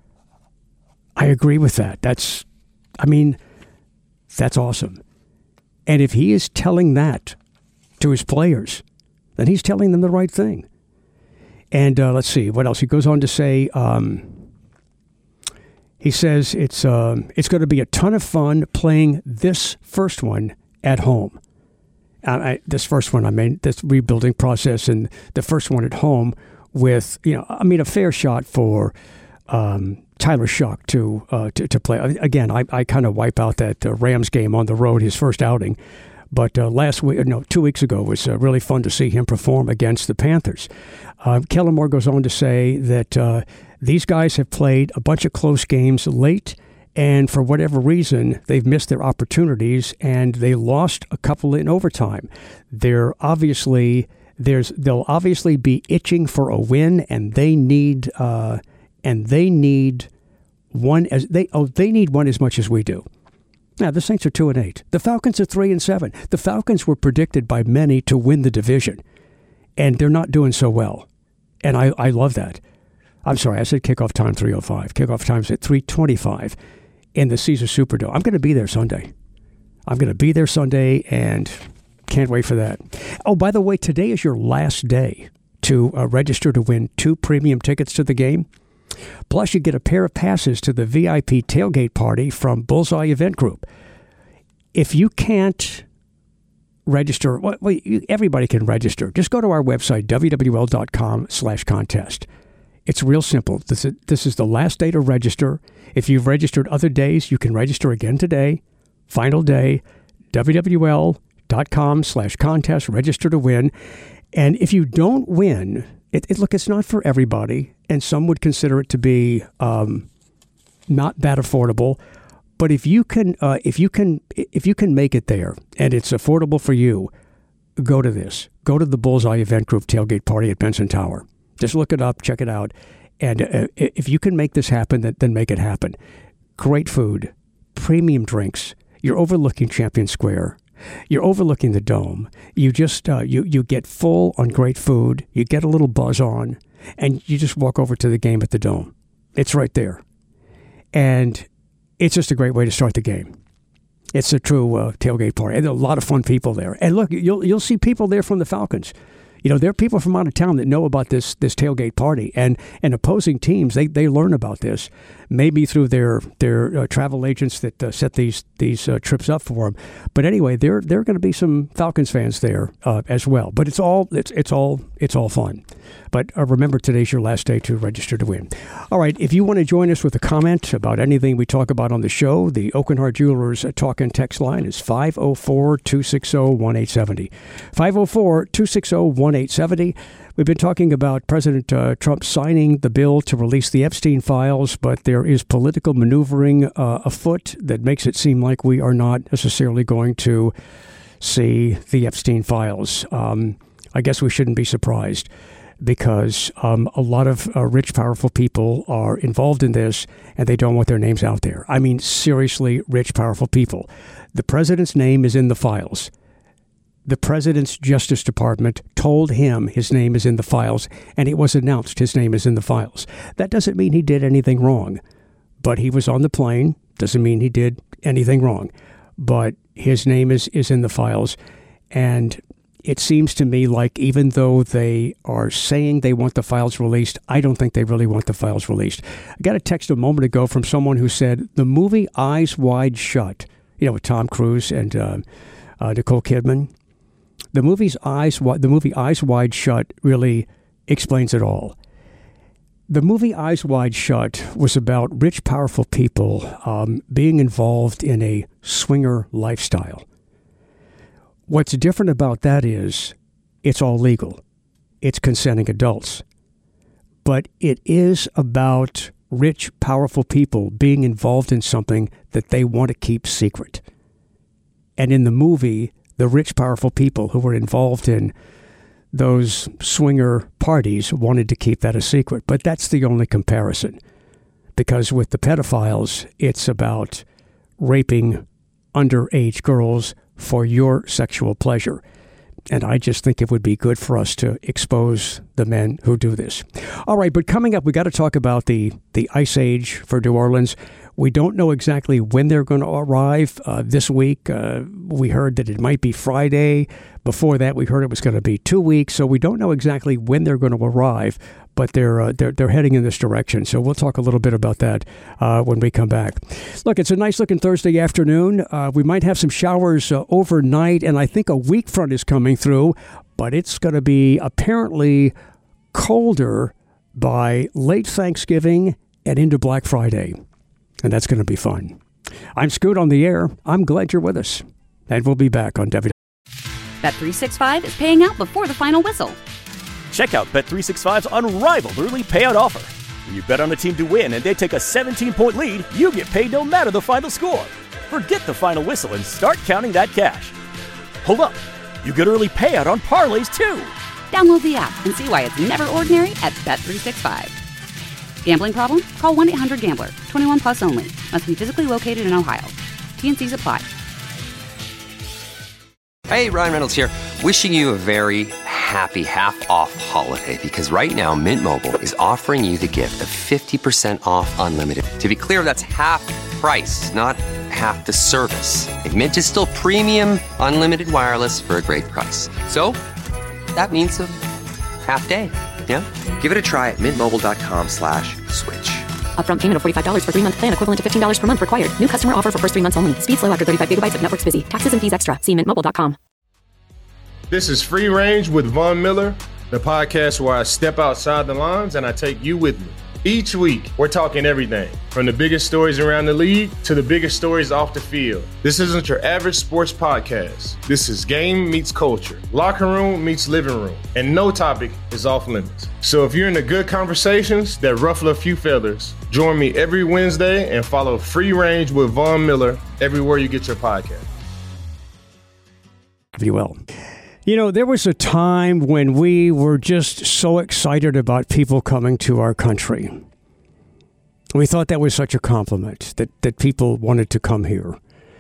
I agree with that. That's awesome. And if he is telling that to his players, then he's telling them the right thing. And let's see, what else? He goes on to say, he says it's going to be a ton of fun playing this first one at home. This first one, this rebuilding process, and the first one at home with, a fair shot for Tyler Shuck to play. Again, I kind of wipe out that Rams game on the road, his first outing. But 2 weeks ago was really fun to see him perform against the Panthers. Kellen Moore goes on to say that these guys have played a bunch of close games late, and for whatever reason, they've missed their opportunities, and they lost a couple in overtime. They'll obviously be itching for a win, and they need one as much as we do. Now, the Saints are 2-8. The Falcons are 3-7. The Falcons were predicted by many to win the division, and they're not doing so well. And I love that. I'm sorry, I said kickoff time 3:05. Kickoff time's at 3:25 in the Caesar Superdome. I'm going to be there Sunday. And can't wait for that. Oh, by the way, today is your last day to register to win 2 premium tickets to the game. Plus, you get a pair of passes to the VIP tailgate party from Bullseye Event Group. If you can't register, everybody can register. Just go to our website, wwl.com/contest. It's real simple. This is the last day to register. If you've registered other days, you can register again today. Final day, wwl.com/contest, register to win. And if you don't win, it's not for everybody, and some would consider it to be not that affordable. But if you can make it there, and it's affordable for you, go to this. Go to the Bullseye Event Group tailgate party at Benson Tower. Just look it up, check it out, and if you can make this happen, then make it happen. Great food, premium drinks. You're overlooking Champion Square. You're overlooking the Dome. You just you get full on great food. You get a little buzz on, and you just walk over to the game at the Dome. It's right there, and it's just a great way to start the game. It's a true tailgate party. And there are a lot of fun people there. And look, you'll see people there from the Falcons. There are people from out of town that know about this tailgate party, and opposing teams, they learn about this, maybe through their travel agents that set these trips up for them. But anyway, there are going to be some Falcons fans there as well. But it's all fun. But remember, today's your last day to register to win. All right, if you want to join us with a comment about anything we talk about on the show, the Oakenhart Jewelers talk and text line is 504-260-1870. 504-260-1870. We've been talking about President Trump signing the bill to release the Epstein files, but there is political maneuvering afoot that makes it seem like we are not necessarily going to see the Epstein files. I guess we shouldn't be surprised, because a lot of rich, powerful people are involved in this, and they don't want their names out there. I mean, seriously, rich, powerful people. The president's name is in the files. The president's Justice Department told him his name is in the files, and it was announced his name is in the files. That doesn't mean he did anything wrong, but he was on the plane. Doesn't mean he did anything wrong, but his name is in the files, and it seems to me like even though they are saying they want the files released, I don't think they really want the files released. I got a text a moment ago from someone who said the movie Eyes Wide Shut, with Tom Cruise and Nicole Kidman. The movie Eyes Wide Shut really explains it all. The movie Eyes Wide Shut was about rich, powerful people being involved in a swinger lifestyle. What's different about that is it's all legal. It's consenting adults. But it is about rich, powerful people being involved in something that they want to keep secret. And in the movie, the rich, powerful people who were involved in those swinger parties wanted to keep that a secret. But that's the only comparison. Because with the pedophiles, it's about raping underage girls for your sexual pleasure. And I just think it would be good for us to expose the men who do this. All right, but coming up, we got to talk about the Ice Age for New Orleans. We don't know exactly when they're going to arrive this week. We heard that it might be Friday. Before that, we heard it was going to be 2 weeks. So we don't know exactly when they're going to arrive, but they're heading in this direction. So we'll talk a little bit about that when we come back. Look, it's a nice-looking Thursday afternoon. We might have some showers overnight, and I think a weak front is coming through, but it's going to be apparently colder by late Thanksgiving and into Black Friday. And that's going to be fun. I'm Scoot on the air. I'm glad you're with us. And we'll be back on WW. Bet365 is paying out before the final whistle. Check out Bet365's unrivaled early payout offer. When you bet on a team to win and they take a 17-point lead, you get paid no matter the final score. Forget the final whistle and start counting that cash. Hold up. You get early payout on parlays, too. Download the app and see why it's never ordinary at Bet365. Gambling problem? Call 1-800-GAMBLER. 21 plus only. Must be physically located in Ohio. T&Cs apply. Hey, Ryan Reynolds here. Wishing you a very happy half-off holiday, because right now Mint Mobile is offering you the gift of 50% off unlimited. To be clear, that's half price, not half the service. And Mint is still premium unlimited wireless for a great price. So that means a half day. Yeah? Give it a try at mintmobile.com/switch. Upfront payment of $45 for 3-month plan, equivalent to $15 per month required. New customer offer for first 3 months only. Speed slow after 35 gigabytes if network's busy. Taxes and fees extra. See mintmobile.com. This is Free Range with Von Miller, the podcast where I step outside the lines and I take you with me. Each week, we're talking everything from the biggest stories around the league to the biggest stories off the field. This isn't your average sports podcast. This is game meets culture, locker room meets living room, and no topic is off limits. So if you're into good conversations that ruffle a few feathers, join me every Wednesday and follow Free Range with Von Miller everywhere you get your podcast. If you will. There was a time when we were just so excited about people coming to our country. We thought that was such a compliment, that people wanted to come here.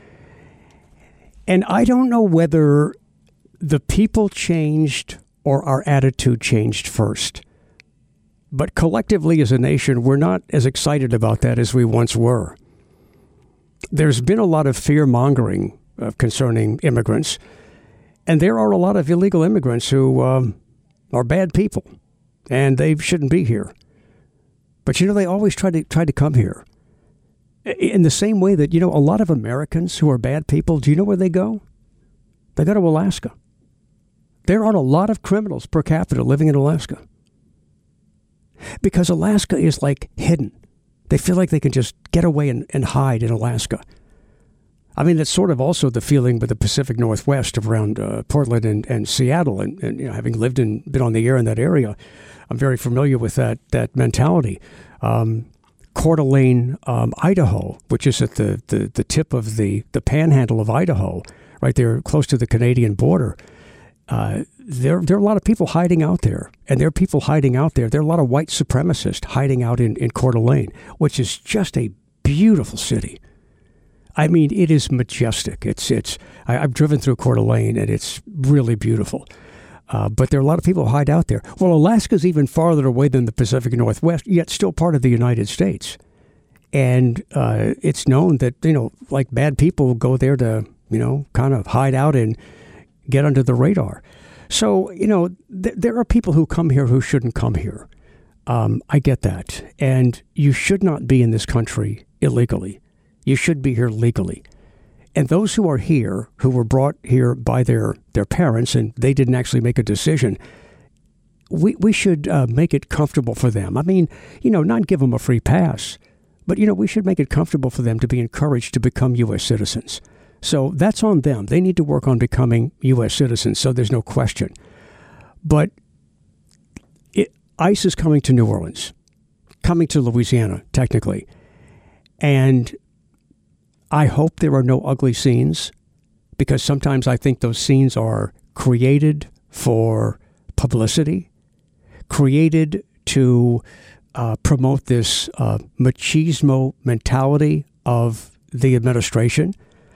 And I don't know whether the people changed or our attitude changed first. But collectively as a nation, we're not as excited about that as we once were. There's been a lot of fear-mongering concerning immigrants. And there are a lot of illegal immigrants who are bad people, and they shouldn't be here. But, they always try to come here. In the same way that, a lot of Americans who are bad people, do you know where they go? They go to Alaska. There are a lot of criminals per capita living in Alaska. Because Alaska is like hidden. They feel like they can just get away and hide in Alaska. I mean, that's sort of also the feeling with the Pacific Northwest around Portland and Seattle. And having lived and been on the air in that area, I'm very familiar with that mentality. Coeur d'Alene, Idaho, which is at the tip of the panhandle of Idaho, right there close to the Canadian border. There are a lot of people hiding out there, and there are people hiding out there. There are a lot of white supremacists hiding out in Coeur d'Alene, which is just a beautiful city. I mean, it is majestic. I've driven through Coeur d'Alene, and it's really beautiful. But there are a lot of people who hide out there. Well, Alaska's even farther away than the Pacific Northwest, yet still part of the United States. And it's known that, like bad people go there to, kind of hide out and get under the radar. So, there are people who come here who shouldn't come here. I get that. And you should not be in this country illegally. You should be here legally. And those who are here, who were brought here by their parents, and they didn't actually make a decision, we should make it comfortable for them. I mean, not give them a free pass, but, we should make it comfortable for them to be encouraged to become U.S. citizens. So that's on them. They need to work on becoming U.S. citizens, so there's no question. But ICE is coming to New Orleans, coming to Louisiana, technically. And I hope there are no ugly scenes, because sometimes I think those scenes are created for publicity, created to promote this machismo mentality of the administration.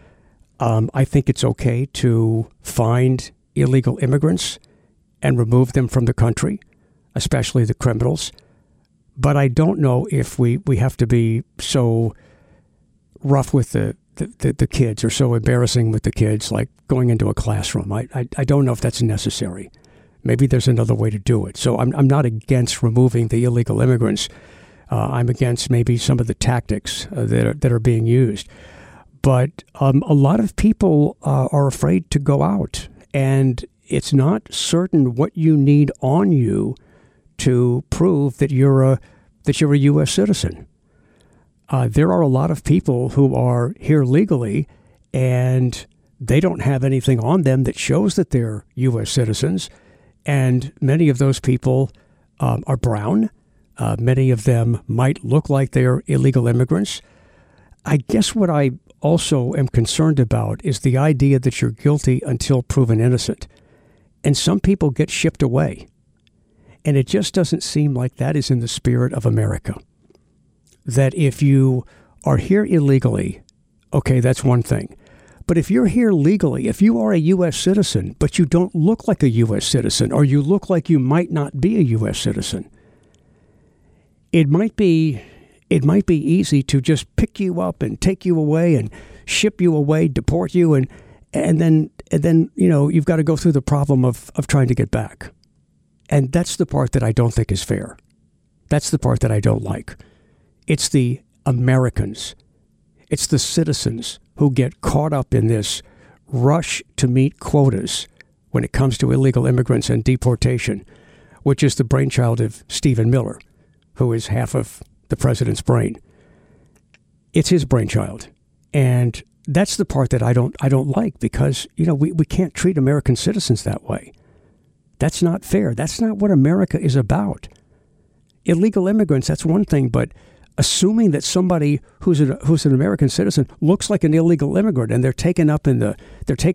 I think it's okay to find illegal immigrants and remove them from the country, especially the criminals. But I don't know if we have to be so rough with the kids, or so embarrassing with the kids, like going into a classroom. I don't know if that's necessary. Maybe there's another way to do it. So I'm not against removing the illegal immigrants. I'm against maybe some of the tactics that are being used. But a lot of people are afraid to go out, and it's not certain what you need on you to prove that you're a U.S. citizen. There are a lot of people who are here legally, and they don't have anything on them that shows that they're U.S. citizens. And many of those people are brown. Many of them might look like they're illegal immigrants. I guess what I also am concerned about is the idea that you're guilty until proven innocent. And some people get shipped away. And it just doesn't seem like that is in the spirit of America. That if you are here illegally, okay, that's one thing. But if you're here legally, if you are a U.S. citizen, but you don't look like a U.S. citizen, or you look like you might not be a U.S. citizen, it might be easy to just pick you up and take you away and ship you away, deport you, and then you've got to go through the problem of trying to get back. And that's the part that I don't think is fair. That's the part that I don't like. It's the Americans. It's the citizens who get caught up in this rush to meet quotas when it comes to illegal immigrants and deportation, which is the brainchild of Stephen Miller, who is half of the president's brain. It's his brainchild. And that's the part that I don't like, because, we can't treat American citizens that way. That's not fair. That's not what America is about. Illegal immigrants, that's one thing, but assuming that somebody who's an American citizen looks like an illegal immigrant, and they're taken up in the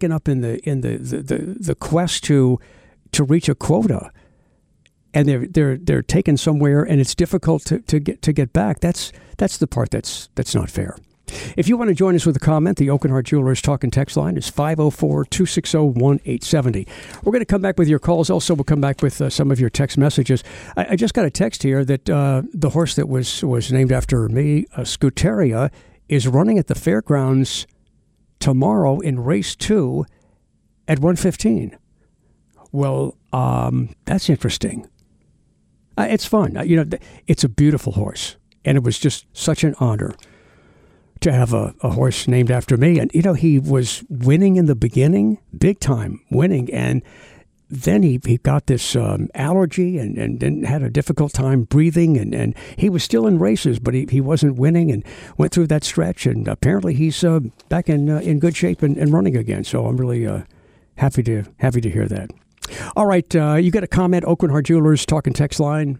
quest to reach a quota, and they're taken somewhere, and it's difficult to get back. That's the part that's not fair. If you want to join us with a comment, the Oakenhart Jewelers talk and text line is 504-260-1870. We're going to come back with your calls. Also, we'll come back with some of your text messages. I just got a text here that the horse that was named after me, Scuteria, is running at the fairgrounds tomorrow in race 2 at 1:15. Well, that's interesting. It's fun. It's a beautiful horse. And it was just such an honor to have a horse named after me. And, he was winning in the beginning, big time winning. And then he got this allergy and then had a difficult time breathing. And he was still in races, but he wasn't winning and went through that stretch. And apparently he's back in good shape and running again. So I'm really happy to hear that. All right, you got a comment, Oakland Heart Jewelers talking text line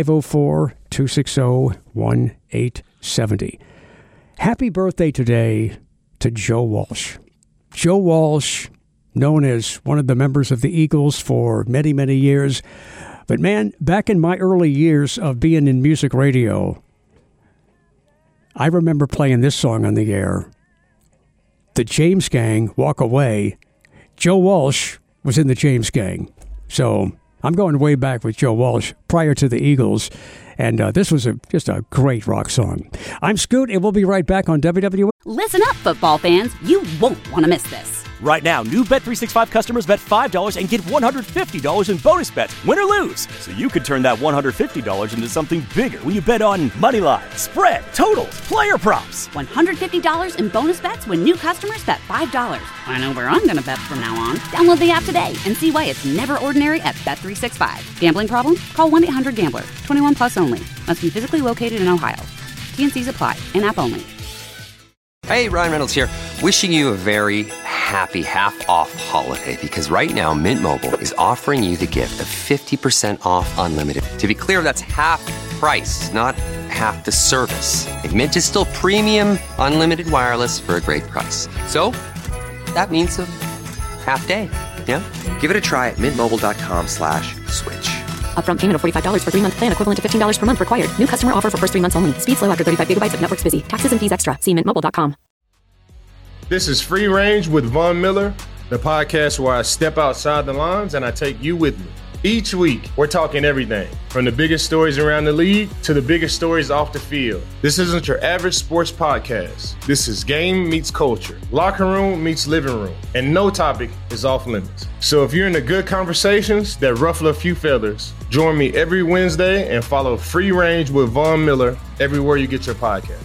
504-260-1870. Happy birthday today to Joe Walsh. Joe Walsh, known as one of the members of the Eagles for many, many years. But man, back in my early years of being in music radio, I remember playing this song on the air. The James Gang, Walk Away. Joe Walsh was in the James Gang. So I'm going way back with Joe Walsh prior to the Eagles. And this was just a great rock song. I'm Scoot, and we'll be right back on WWE. Listen up, football fans. You won't want to miss this. Right now, new Bet365 customers bet $5 and get $150 in bonus bets, win or lose. So you could turn that $150 into something bigger when you bet on money line, spread, totals, player props. $150 in bonus bets when new customers bet $5. I know where I'm going to bet from now on. Download the app today and see why it's never ordinary at Bet365. Gambling problem? Call 1-800-GAMBLER. 21 plus only. Must be physically located in Ohio. T&Cs apply. In-app only. Hey, Ryan Reynolds here. Wishing you a very happy half-off holiday because right now Mint Mobile is offering you the gift of 50% off unlimited. To be clear, that's half price, not half the service. And Mint is still premium unlimited wireless for a great price. So that means a half day. Yeah? Give it a try at mintmobile.com/switch. Upfront payment of $45 for 3-month plan, equivalent to $15 per month required. New customer offer for first 3 months only. Speed slow after 35 gigabytes if network's busy. Taxes and fees extra. See mintmobile.com. This is Free Range with Von Miller, the podcast where I step outside the lines and I take you with me. Each week, we're talking everything from the biggest stories around the league to the biggest stories off the field. This isn't your average sports podcast. This is game meets culture, locker room meets living room, and no topic is off limits. So if you're into good conversations that ruffle a few feathers, join me every Wednesday and follow Free Range with Von Miller everywhere you get your podcast.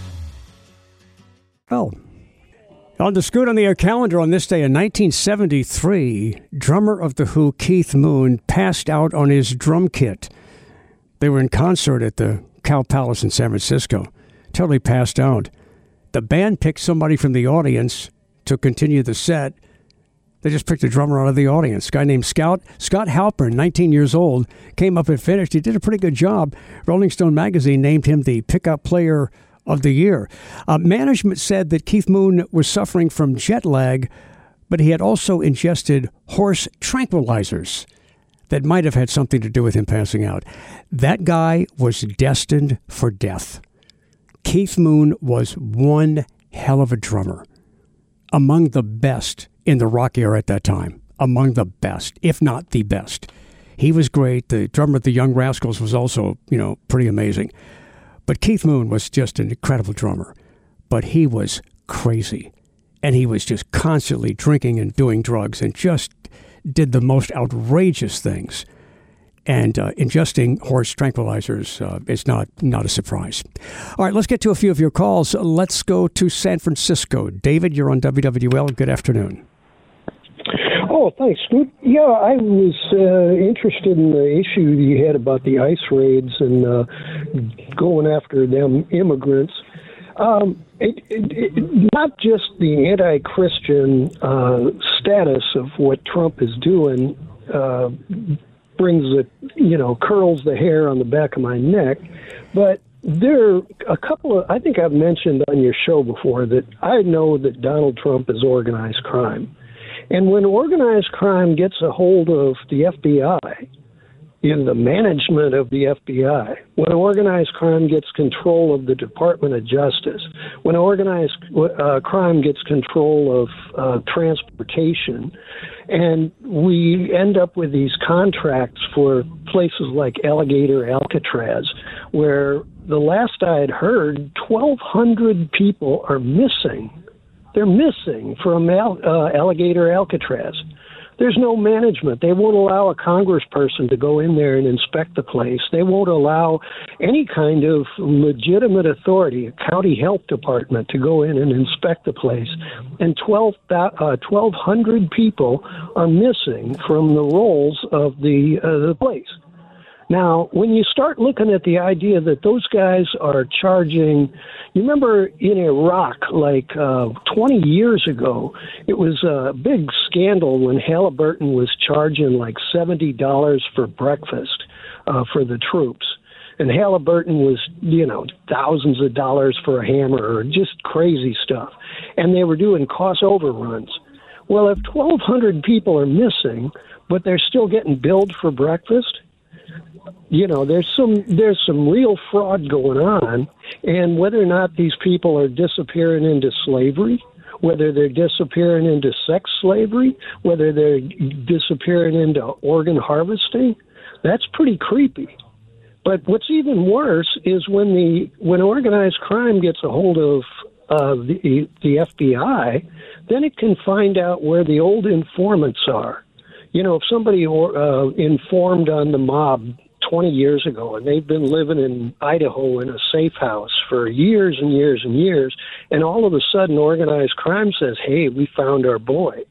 Oh. On the Scoot on the Air calendar on this day in 1973, drummer of The Who, Keith Moon, passed out on his drum kit. They were in concert at the Cow Palace in San Francisco. Totally passed out. The band picked somebody from the audience to continue the set. They just picked a drummer out of the audience. A guy named Scott Halpern, 19 years old, came up and finished. He did a pretty good job. Rolling Stone magazine named him the pickup player of the year. Management said that Keith Moon was suffering from jet lag, but he had also ingested horse tranquilizers that might have had something to do with him passing out. That guy was destined for death. Keith Moon was one hell of a drummer, among the best in the rock era at that time, among the best, if not the best. He was great. The drummer of the Young Rascals was also, pretty amazing. But Keith Moon was just an incredible drummer. But he was crazy. And he was just constantly drinking and doing drugs and just did the most outrageous things. And ingesting horse tranquilizers is not a surprise. All right, let's get to a few of your calls. Let's go to San Francisco. David, you're on WWL. Good afternoon. Oh, thanks, Scoot. Yeah, I was interested in the issue you had about the ICE raids and going after them immigrants. Not just the anti-Christian status of what Trump is doing brings it, curls the hair on the back of my neck, but there are a couple of, I think I've mentioned on your show before that I know that Donald Trump is organized crime. And when organized crime gets a hold of the FBI, the management of the FBI, when organized crime gets control of the Department of Justice, when organized crime gets control of transportation, and we end up with these contracts for places like Alligator Alcatraz, where the last I had heard, 1,200 people are missing. They're missing from Alligator Alcatraz. There's no management. They won't allow a congressperson to go in there and inspect the place. They won't allow any kind of legitimate authority, a county health department, to go in and inspect the place. And 1,200 people are missing from the rolls of the place. Now, when you start looking at the idea that those guys are charging, you remember in Iraq, like 20 years ago, it was a big scandal when Halliburton was charging like $70 for breakfast for the troops. And Halliburton was, thousands of dollars for a hammer, or just crazy stuff. And they were doing cost overruns. Well, if 1,200 people are missing, but they're still getting billed for breakfast, there's some real fraud going on, and whether or not these people are disappearing into slavery, whether they're disappearing into sex slavery, whether they're disappearing into organ harvesting, that's pretty creepy. But what's even worse is when organized crime gets a hold of the FBI, then it can find out where the old informants are. If somebody informed on the mob 20 years ago, and they've been living in Idaho in a safe house for years and years and years, and all of a sudden organized crime says, hey, we found our boy.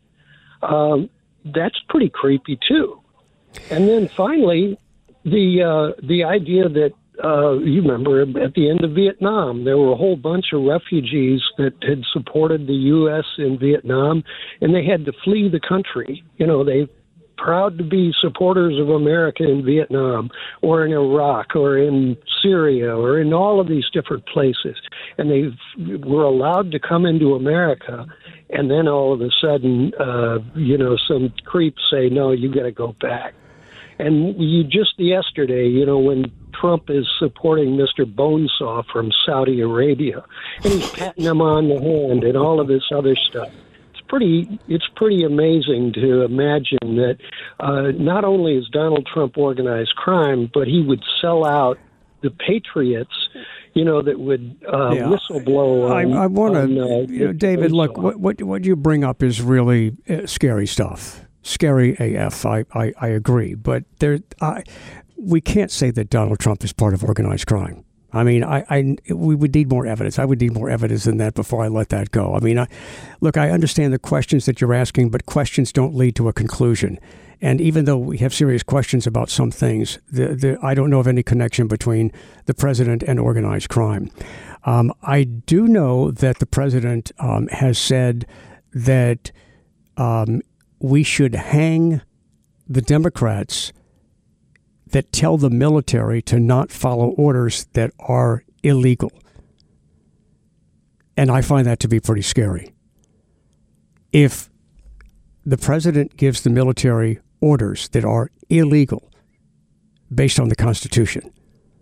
That's pretty creepy, too. And then finally, the idea that, you remember, at the end of Vietnam, there were a whole bunch of refugees that had supported the U.S. in Vietnam, and they had to flee the country. They proud to be supporters of America in Vietnam or in Iraq or in Syria or in all of these different places. And they were allowed to come into America. And then all of a sudden, some creeps say, no, you got to go back. And just yesterday, when Trump is supporting Mr. Bonesaw from Saudi Arabia, and he's patting him on the hand and all of this other stuff. It's pretty amazing to imagine that not only is Donald Trump organized crime, but he would sell out the patriots, that would whistleblow. I want to, David. Look, what you bring up is really scary stuff. Scary AF. I agree, but we can't say that Donald Trump is part of organized crime. I mean, we would need more evidence. I would need more evidence than that before I let that go. I mean, I understand the questions that you're asking, but questions don't lead to a conclusion. And even though we have serious questions about some things, I don't know of any connection between the president and organized crime. I do know that the president has said that we should hang the Democrats that tell the military to not follow orders that are illegal. And I find that to be pretty scary. If the president gives the military orders that are illegal based on the Constitution,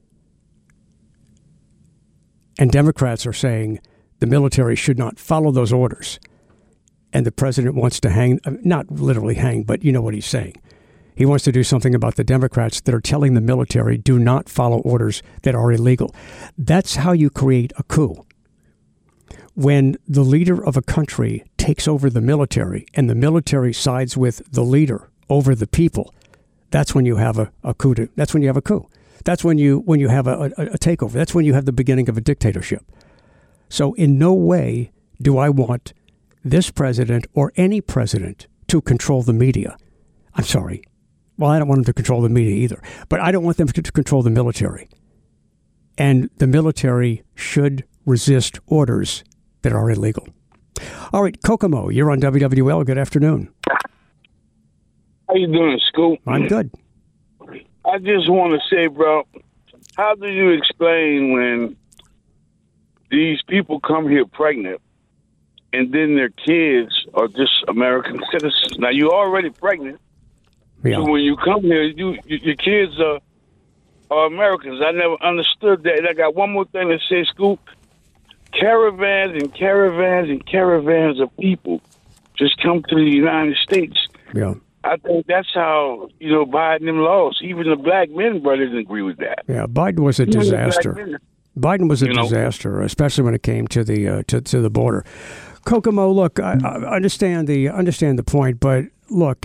and Democrats are saying the military should not follow those orders, and the president wants to hang, not literally hang, but you know what he's saying. He wants to do something about the Democrats that are telling the military do not follow orders that are illegal. That's how you create a coup. When the leader of a country takes over the military and the military sides with the leader over the people, that's when you have a coup. That's when you have a coup. That's when you have a takeover. That's when you have the beginning of a dictatorship. So in no way do I want this president or any president to control the media. I'm sorry. Well, I don't want them to control the media either, but I don't want them to control the military. And the military should resist orders that are illegal. All right, Kokomo, you're on WWL. Good afternoon. How you doing, Scoop? I'm good. I just want to say, bro, how do you explain when these people come here pregnant and then their kids are just American citizens? Now, you're already pregnant. Yeah. So when you come here, your kids are Americans. I never understood that. And I got one more thing to say, Scoop. Caravans and caravans and caravans of people just come to the United States. Yeah. I think that's how, Biden them lost. Even the black men, brother, didn't agree with that. Yeah, Biden was a disaster. Biden was a disaster, especially when it came to the border. Kokomo, look, I understand the point, but look,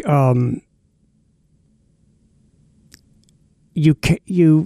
you.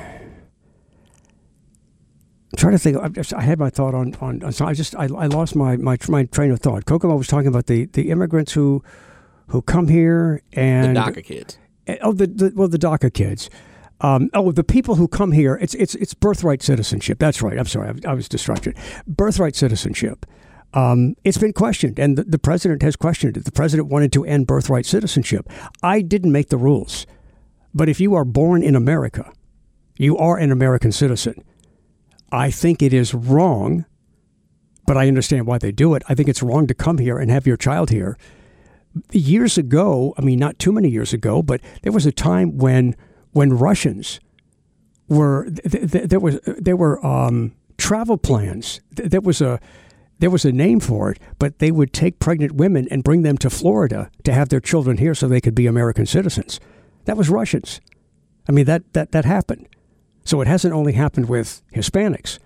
I'm trying to think. I had my thought on. So I lost my train of thought. Kokomo was talking about the immigrants who come here and the DACA kids. The DACA kids. The people who come here. It's birthright citizenship. That's right. I'm sorry. I was distracted. Birthright citizenship. It's been questioned, and the president has questioned it. The president wanted to end birthright citizenship. I didn't make the rules, but if you are born in America, you are an American citizen. I think it is wrong, but I understand why they do it. I think it's wrong to come here and have your child here. Years ago, I mean, not too many years ago, but there was a time when Russians were there were travel plans. There was a name for it, but they would take pregnant women and bring them to Florida to have their children here so they could be American citizens. That was Russians. I mean, that happened. So it hasn't only happened with Hispanics.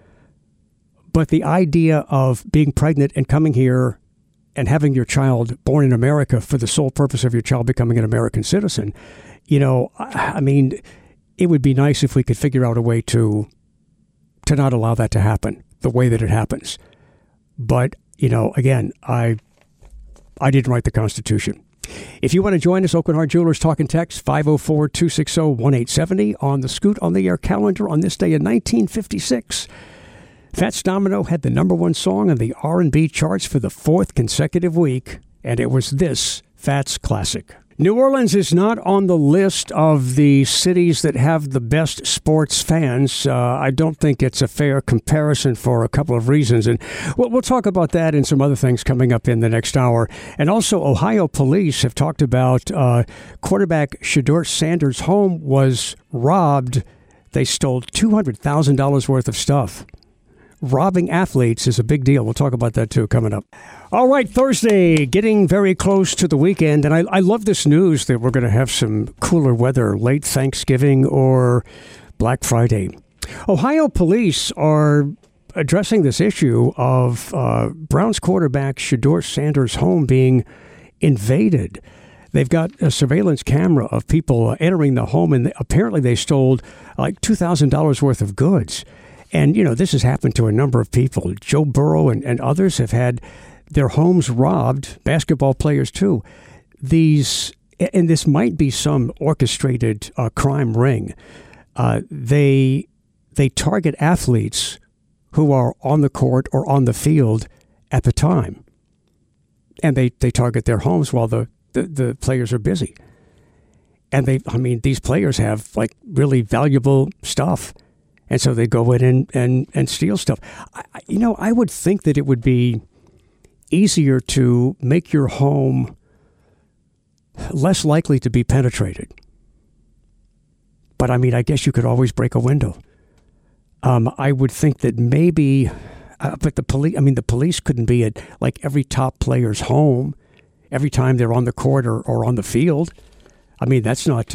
But the idea of being pregnant and coming here and having your child born in America for the sole purpose of your child becoming an American citizen, I mean, it would be nice if we could figure out a way to not allow that to happen the way that it happens. But, again, I didn't write the Constitution. If you want to join us, Oakland Heart Jewelers Talk and Text, 504-260-1870 on the Scoot on the Air calendar on this day in 1956. Fats Domino had the #1 song on the R&B charts for the 4th consecutive week, and it was this Fats classic. New Orleans is not on the list of the cities that have the best sports fans. I don't think it's a fair comparison for a couple of reasons. And we'll talk about that and some other things coming up in the next hour. And also, Ohio police have talked about quarterback Shedeur Sanders' home was robbed. They stole $200,000 worth of stuff. Robbing athletes is a big deal. We'll talk about that, too, coming up. All right, Thursday, getting very close to the weekend. And I love this news that we're going to have some cooler weather late Thanksgiving or Black Friday. Ohio police are addressing this issue of Browns quarterback Shedeur Sanders' home being invaded. They've got a surveillance camera of people entering the home, and apparently they stole like $2,000 worth of goods. And, this has happened to a number of people. Joe Burrow and others have had their homes robbed, basketball players too. This might be some orchestrated crime ring. They target athletes who are on the court or on the field at the time. And they target their homes while the players are busy. And these players have like really valuable stuff. And so they go in and steal stuff. I would think that it would be easier to make your home less likely to be penetrated. But I guess you could always break a window. I would think that maybe, but the police couldn't be at like every top player's home every time they're on the court or on the field. That's not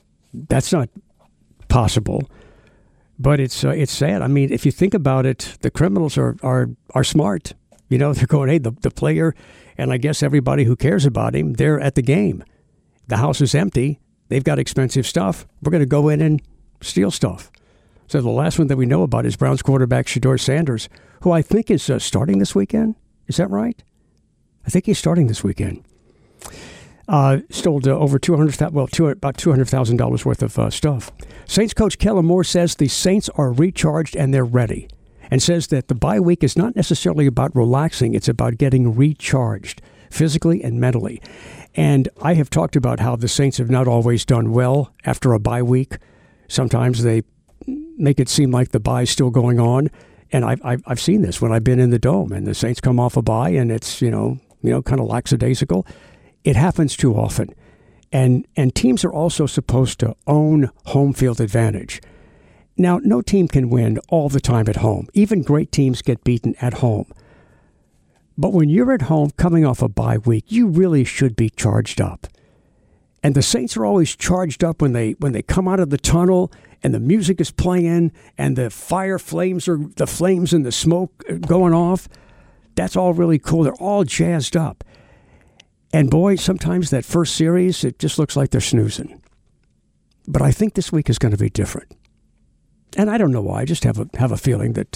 possible. But it's sad. If you think about it, the criminals are smart. They're going, hey, the player, and I guess everybody who cares about him, they're at the game. The house is empty. They've got expensive stuff. We're going to go in and steal stuff. So the last one that we know about is Browns quarterback Shedeur Sanders, who I think is starting this weekend. Is that right? I think he's starting this weekend. Stole over about $200,000 worth of stuff. Saints coach Kellen Moore says the Saints are recharged and they're ready, and says that the bye week is not necessarily about relaxing. It's about getting recharged physically and mentally. And I have talked about how the Saints have not always done well after a bye week. Sometimes they make it seem like the bye is still going on. And I've seen this when I've been in the Dome and the Saints come off a bye and it's, kind of lackadaisical. It happens too often. And teams are also supposed to own home field advantage. Now, no team can win all the time at home. Even great teams get beaten at home. But when you're at home coming off a bye week, you really should be charged up. And the Saints are always charged up when they come out of the tunnel and the music is playing and the flames and the smoke going off. That's all really cool. They're all jazzed up. And boy, sometimes that first series, it just looks like they're snoozing. But I think this week is going to be different. And I don't know why. I just have a feeling that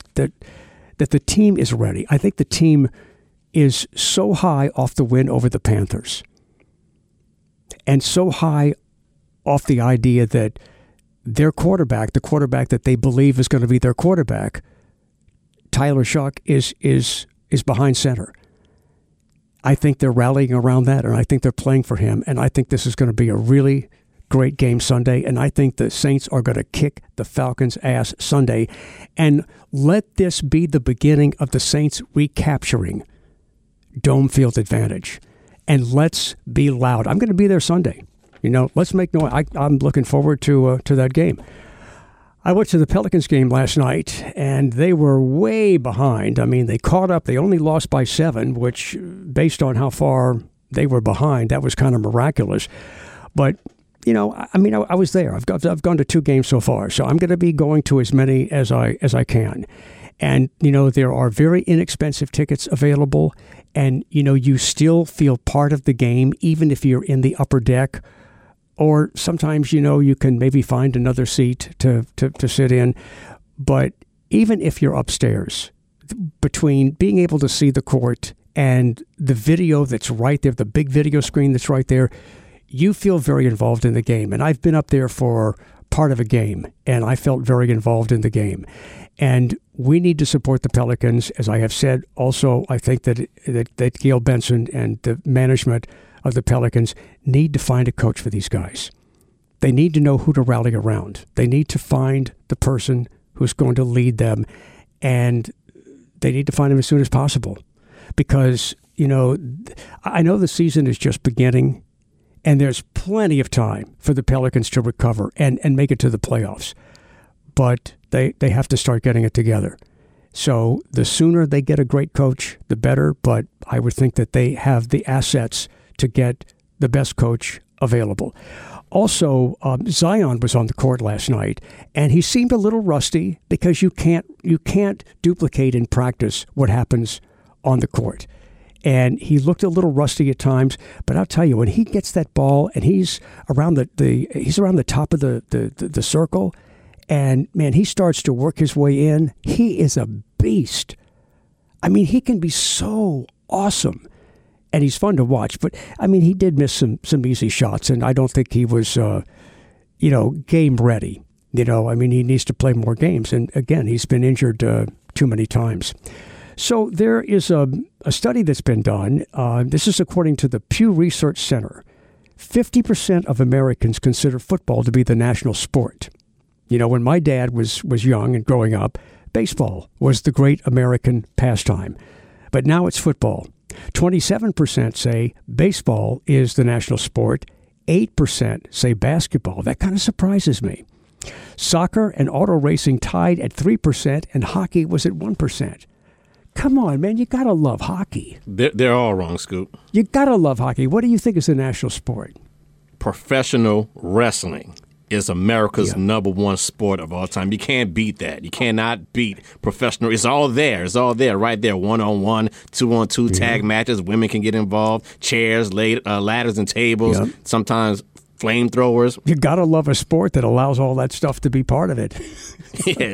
the team is ready. I think the team is so high off the win over the Panthers, and so high off the idea that their quarterback, the quarterback that they believe is going to be their quarterback, Tyler Shough, is behind center. I think they're rallying around that, and I think they're playing for him, and I think this is going to be a really great game Sunday, and I think the Saints are going to kick the Falcons' ass Sunday, and let this be the beginning of the Saints recapturing Dome field advantage. And let's be loud. I'm going to be there Sunday. Let's make noise. I'm looking forward to that game. I went to the Pelicans game last night, and they were way behind. I mean, they caught up. They only lost by 7, which, based on how far they were behind, that was kind of miraculous. But I was there. I've gone to 2 games so far, so I'm going to be going to as many as I can. And there are very inexpensive tickets available, and you still feel part of the game even if you're in the upper deck. Or sometimes you can maybe find another seat to sit in. But even if you're upstairs, between being able to see the court and the video that's right there, the big video screen that's right there, you feel very involved in the game. And I've been up there for part of a game, and I felt very involved in the game. And we need to support the Pelicans. As I have said, also, I think that Gail Benson and the management of the Pelicans need to find a coach for these guys. They need to know who to rally around. They need to find the person who's going to lead them, and they need to find him as soon as possible. Because, I know the season is just beginning, and there's plenty of time for the Pelicans to recover and make it to the playoffs. But they have to start getting it together. So the sooner they get a great coach, the better. But I would think that they have the assets to get the best coach available. Also, Zion was on the court last night, and he seemed a little rusty because you can't duplicate in practice what happens on the court. And he looked a little rusty at times, but I'll tell you, when he gets that ball and he's around the top of the circle, and man, he starts to work his way in, he is a beast. I mean, he can be so awesome. And he's fun to watch, but I mean, he did miss some easy shots, and I don't think he was, game ready. I mean, he needs to play more games, and again, he's been injured too many times. So there is a study that's been done. This is according to the Pew Research Center. 50% of Americans consider football to be the national sport. When my dad was young and growing up, baseball was the great American pastime, but now it's football. 27% say baseball is the national sport. 8% say basketball. That kind of surprises me. Soccer and auto racing tied at 3%, and hockey was at 1%. Come on, man, you got to love hockey. They're all wrong, Scoop. You got to love hockey. What do you think is the national sport? Professional wrestling is America's number one sport of all time. You can't beat that. You cannot beat professional. It's all there. It's all there, right there. 1-on-1, 2-on-2 tag matches. Women can get involved. Chairs, ladders, and tables. Yep. Sometimes flamethrowers. You gotta love a sport that allows all that stuff to be part of it. Yeah.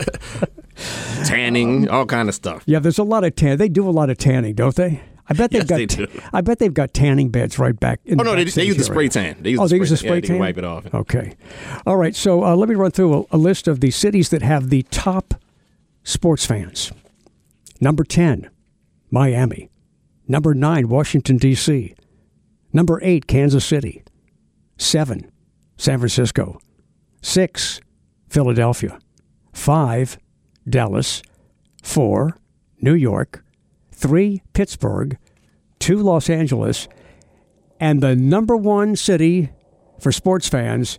Tanning, all kind of stuff. Yeah, there's a lot of They do a lot of tanning, don't they? I bet they've they do. I bet they've got tanning beds right back in they use the spray tan. They use the spray tan? They can wipe it off. Okay. All right, so let me run through a list of the cities that have the top sports fans. Number 10, Miami. Number 9, Washington, D.C. Number 8, Kansas City. 7, San Francisco. 6, Philadelphia. 5, Dallas. 4, New York. 3, Pittsburgh, 2, Los Angeles, and the number 1 city for sports fans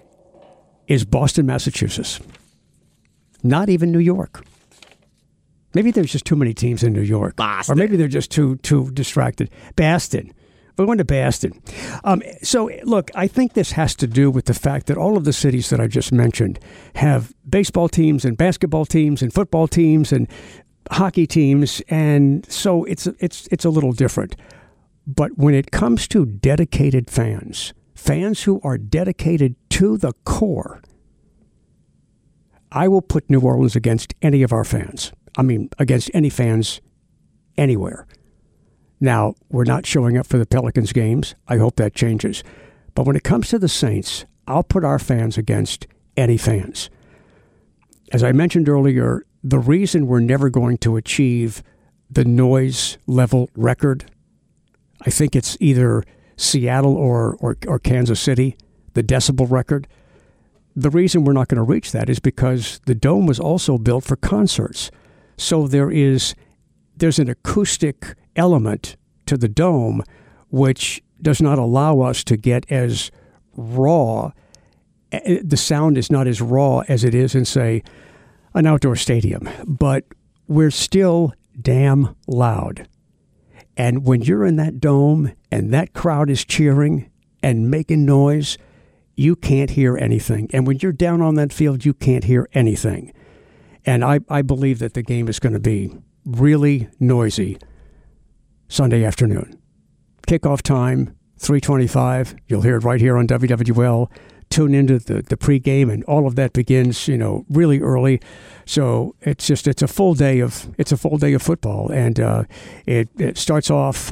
is Boston, Massachusetts. Not even New York. Maybe there's just too many teams in New York. Boston. Or maybe they're just too distracted. Boston. We went to Boston. So, look, I think this has to do with the fact that all of the cities that I just mentioned have baseball teams and basketball teams and football teams and hockey teams, and so it's a little different. But when it comes to dedicated fans who are dedicated to the core, I will put New Orleans against any of our fans. I mean, against any fans anywhere. Now, we're not showing up for the Pelicans games. I hope that changes. But when it comes to the Saints, I'll put our fans against any fans. As I mentioned earlier, the reason we're never going to achieve the noise level record, I think it's either Seattle or Kansas City, the decibel record. The reason we're not going to reach that is because the Dome was also built for concerts. So there's an acoustic element to the Dome which does not allow us to get as raw. The sound is not as raw as it is in, say, an outdoor stadium. But we're still damn loud. And when you're in that dome and that crowd is cheering and making noise, you can't hear anything. And when you're down on that field, you can't hear anything. And I believe that the game is going to be really noisy Sunday afternoon. Kickoff time, 3:25. You'll hear it right here on WWL. Tune into the pregame, and all of that begins, really early. So it's a full day of football, and it starts off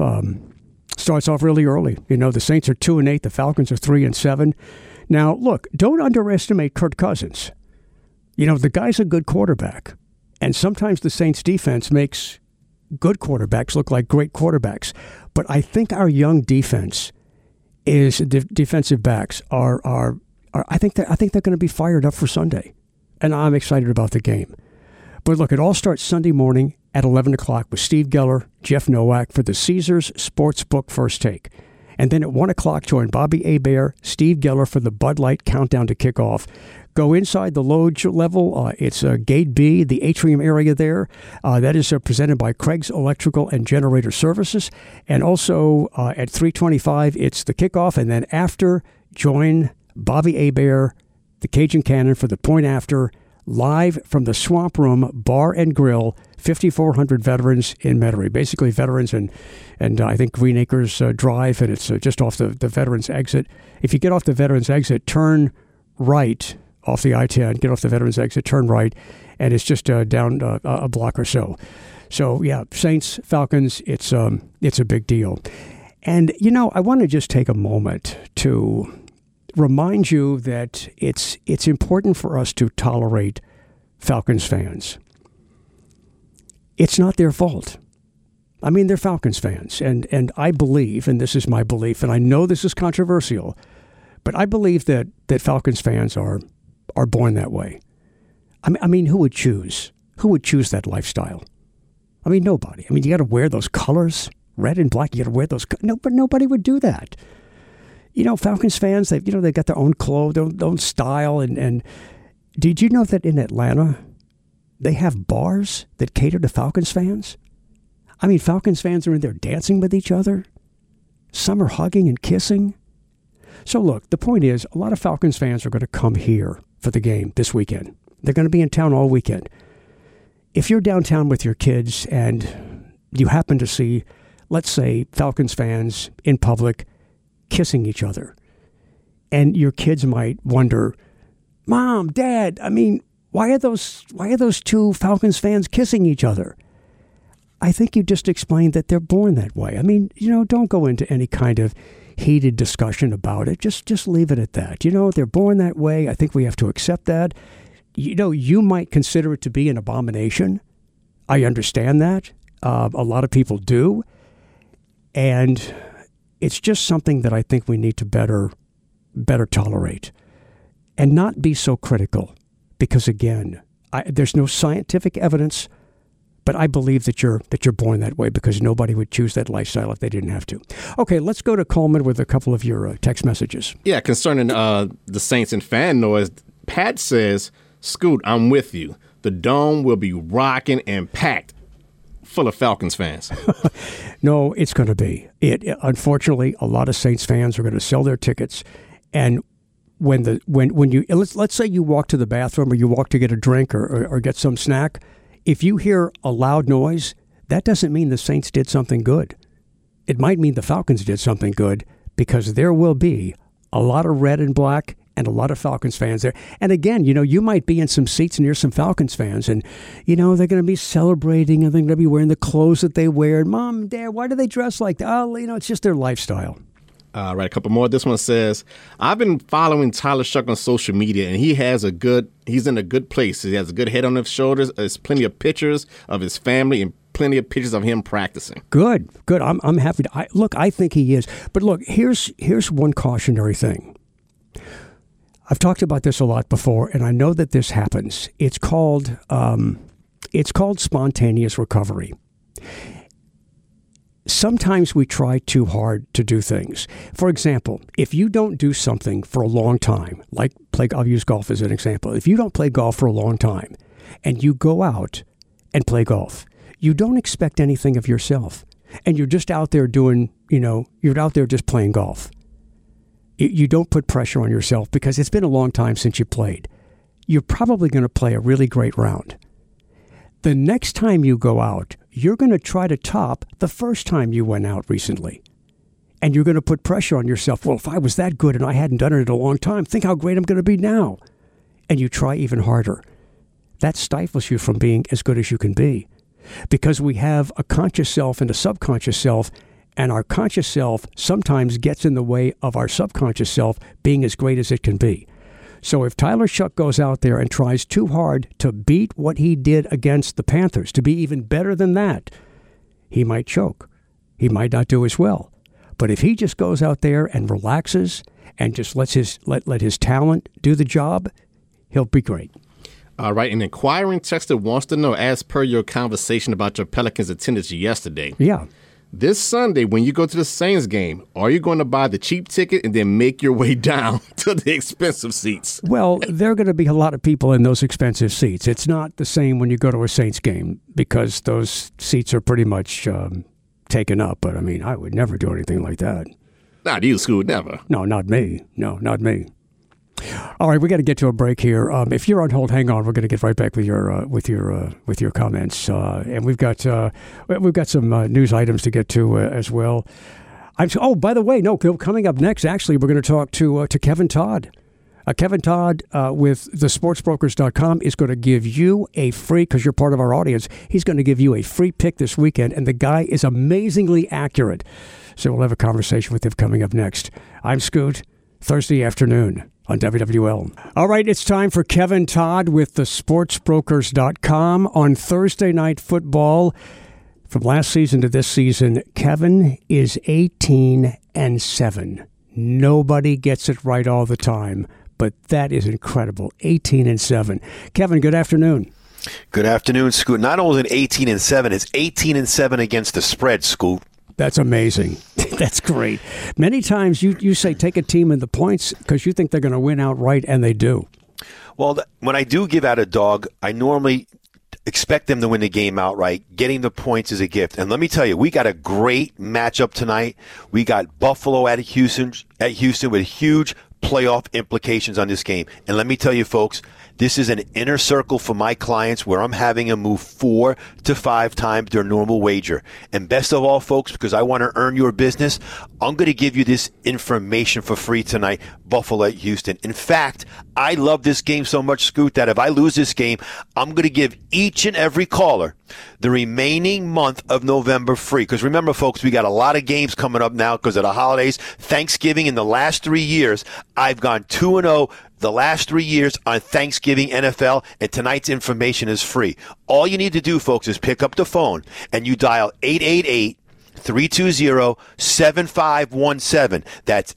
really early. The Saints are 2-8, the Falcons are 3-7. Now, look, don't underestimate Kirk Cousins. The guy's a good quarterback, and sometimes the Saints defense makes good quarterbacks look like great quarterbacks. But I think our young defense defensive backs are I think they're going to be fired up for Sunday, and I'm excited about the game. But look, it all starts Sunday morning at 11 o'clock with Steve Geller, Jeff Nowak for the Caesars Sportsbook First Take. And then at 1 o'clock, join Bobby Hebert, Steve Geller for the Bud Light Countdown to Kickoff. Go inside the loge level. It's Gate B, the atrium area there. That is presented by Craig's Electrical and Generator Services. And also at 3:25, it's the kickoff. And then after, join Bobby Hebert, the Cajun Cannon for the point after, live from the Swamp Room Bar and Grill, 5,400 veterans in Metairie. Basically veterans and I think Green Acres Drive, and it's just off the veterans exit. If you get off the veterans exit, turn right off the I-10, get off the veterans exit, turn right, and it's just down a block or so. So, yeah, Saints, Falcons, it's a big deal. And, I want to just take a moment to remind you that it's important for us to tolerate Falcons fans. It's not their fault. I mean, they're Falcons fans, and I believe, and this is my belief, and I know this is controversial, but I believe that Falcons fans are born that way. I mean, who would choose? Who would choose that lifestyle? I mean, nobody. I mean, you got to wear those colors, red and black. You got to wear those. No, but nobody would do that. Falcons fans, they got their own clothes, their own style. And did you know that in Atlanta, they have bars that cater to Falcons fans? I mean, Falcons fans are in there dancing with each other. Some are hugging and kissing. So look, the point is, a lot of Falcons fans are going to come here for the game this weekend. They're going to be in town all weekend. If you're downtown with your kids and you happen to see, let's say, Falcons fans in public kissing each other, and your kids might wonder, Mom, Dad, I mean, why are those two Falcons fans kissing each other? I think you just explained that they're born that way. I mean, don't go into any kind of heated discussion about it. Just leave it at that. They're born that way. I think we have to accept that. You might consider it to be an abomination. I understand that. A lot of people do. And it's just something that I think we need to better tolerate and not be so critical. Because again, there's no scientific evidence, but I believe that you're born that way because nobody would choose that lifestyle if they didn't have to. Okay, let's go to Coleman with a couple of your text messages. Yeah, concerning the Saints and fan noise, Pat says, Scoot, I'm with you. The Dome will be rocking and packed full of Falcons fans. No, it's going to be. Unfortunately, a lot of Saints fans are going to sell their tickets, and when you let's say you walk to the bathroom or you walk to get a drink or get some snack, if you hear a loud noise, that doesn't mean the Saints did something good. It might mean the Falcons did something good, because there will be a lot of red and black and a lot of Falcons fans there. And again, you might be in some seats near some Falcons fans, and, they're going to be celebrating, and they're going to be wearing the clothes that they wear. And Mom, Dad, why do they dress like that? Oh, it's just their lifestyle. Right, a couple more. This one says, I've been following Tyler Shough on social media, and he's in a good place. He has a good head on his shoulders. There's plenty of pictures of his family and plenty of pictures of him practicing. Good. I'm happy to. I think he is. But look, here's one cautionary thing. I've talked about this a lot before, and I know that this happens. It's called spontaneous recovery. Sometimes we try too hard to do things. For example, if you don't do something for a long time, like I'll use golf as an example. If you don't play golf for a long time and you go out and play golf, you don't expect anything of yourself. And you're just out there you're out there just playing golf. You don't put pressure on yourself because it's been a long time since you played. You're probably going to play a really great round. The next time you go out, you're going to try to top the first time you went out recently. And you're going to put pressure on yourself. Well, if I was that good and I hadn't done it in a long time, think how great I'm going to be now. And you try even harder. That stifles you from being as good as you can be. Because we have a conscious self and a subconscious self, and our conscious self sometimes gets in the way of our subconscious self being as great as it can be. So if Tyler Shough goes out there and tries too hard to beat what he did against the Panthers, to be even better than that, he might choke. He might not do as well. But if he just goes out there and relaxes and just let his talent do the job, he'll be great. All right, an inquiring texter wants to know, as per your conversation about your Pelicans attendance yesterday. Yeah. This Sunday, when you go to the Saints game, are you going to buy the cheap ticket and then make your way down to the expensive seats? Well, there are going to be a lot of people in those expensive seats. It's not the same when you go to a Saints game because those seats are pretty much taken up. But, I would never do anything like that. Not you, Scoot, never. No, not me. No, not me. All right, we got to get to a break here. If you're on hold, hang on. We're going to get right back with your comments, and we've got some news items to get to as well. By the way, coming up next, actually, we're going to talk to Kevin Todd. Kevin Todd with thesportsbrokers.com is going to give you a free, because you're part of our audience, he's going to give you a free pick this weekend, and the guy is amazingly accurate. So we'll have a conversation with him coming up next. I'm Scoot, Thursday afternoon on WWL. All right, it's time for Kevin Todd with thesportsbrokers.com on Thursday Night Football. From last season to this season, Kevin is 18-7. Nobody gets it right all the time, but that is incredible. 18-7. Kevin, good afternoon. Good afternoon, Scoot. Not only is it 18-7, it's 18-7 against the spread, Scoot. That's amazing. That's great. Many times you say take a team in the points because you think they're going to win outright, and they do. Well, when I do give out a dog, I normally expect them to win the game outright. Getting the points is a gift. And let me tell you, we got a great matchup tonight. We got Buffalo at Houston with huge playoff implications on this game. And let me tell you, folks, this is an inner circle for my clients where I'm having them move 4 to 5 times their normal wager. And best of all, folks, because I want to earn your business, I'm going to give you this information for free tonight, Buffalo at Houston. In fact, I love this game so much, Scoot, that if I lose this game, I'm going to give each and every caller the remaining month of November free. Because remember, folks, we got a lot of games coming up now because of the holidays. Thanksgiving in the last 3 years, I've gone 2-0 the last 3 years on Thanksgiving NFL, and tonight's information is free. All you need to do, folks, is pick up the phone and you dial 888-320-7517. That's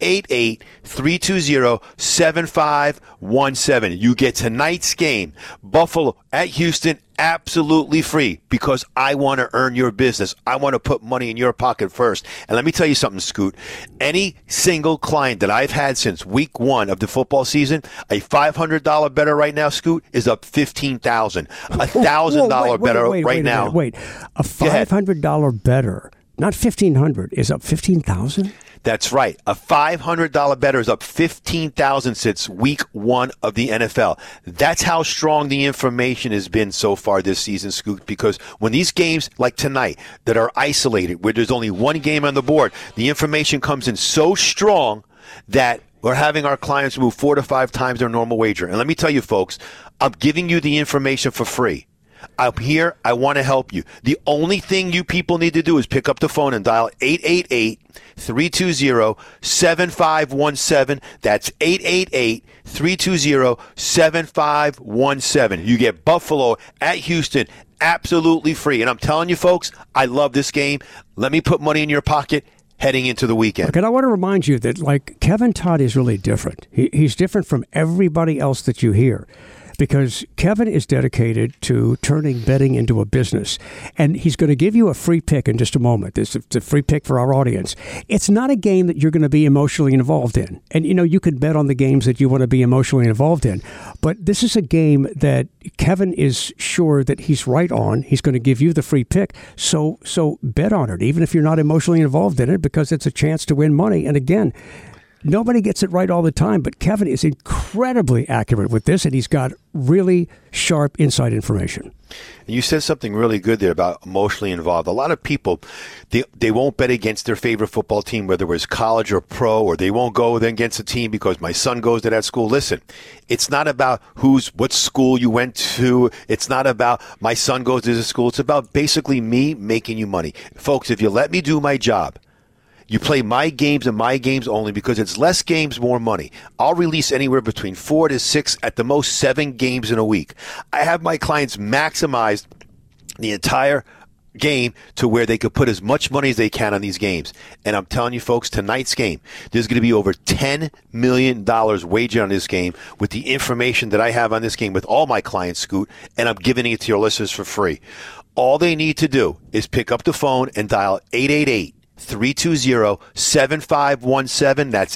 888-320-7517. You get tonight's game, Buffalo at Houston, absolutely free, because I want to earn your business. I want to put money in your pocket first. And let me tell you something, Scoot. Any single client that I've had since week 1 of the football season, a $500 better right now, Scoot, is up $15,000. $1,000 better right now. Wait. A $500 better. not 1,500, is up 15,000? That's right. A $500 better is up 15,000 since week 1 of the NFL. That's how strong the information has been so far this season, Scoot, because when these games like tonight that are isolated, where there's only one game on the board, the information comes in so strong that we're having our clients move 4 to 5 times their normal wager. And let me tell you, folks, I'm giving you the information for free. I'm here. I want to help you. The only thing you people need to do is pick up the phone and dial 888-320-7517. That's 888-320-7517. You get Buffalo at Houston absolutely free. And I'm telling you, folks, I love this game. Let me put money in your pocket heading into the weekend. Okay, and I want to remind you that, like, Kevin Todd is really different. He's different from everybody else that you hear, because Kevin is dedicated to turning betting into a business. And he's going to give you a free pick in just a moment. It's a free pick for our audience. It's not a game that you're going to be emotionally involved in. And, you know, you can bet on the games that you want to be emotionally involved in. But this is a game that Kevin is sure that he's right on. He's going to give you the free pick. So bet on it, even if you're not emotionally involved in it, because it's a chance to win money. And again, nobody gets it right all the time, but Kevin is incredibly accurate with this, and he's got really sharp inside information. You said something really good there about emotionally involved. A lot of people, they won't bet against their favorite football team, whether it was college or pro, or they won't go against a team because my son goes to that school. Listen, it's not about what school you went to. It's not about my son goes to this school. It's about basically me making you money. Folks, if you let me do my job, you play my games and my games only, because it's less games, more money. I'll release anywhere between 4 to 6, at the most 7 games in a week. I have my clients maximize the entire game to where they could put as much money as they can on these games. And I'm telling you, folks, tonight's game, there's going to be over $10 million wagered on this game with the information that I have on this game with all my clients, Scoot, and I'm giving it to your listeners for free. All they need to do is pick up the phone and dial 888-320-7517. That's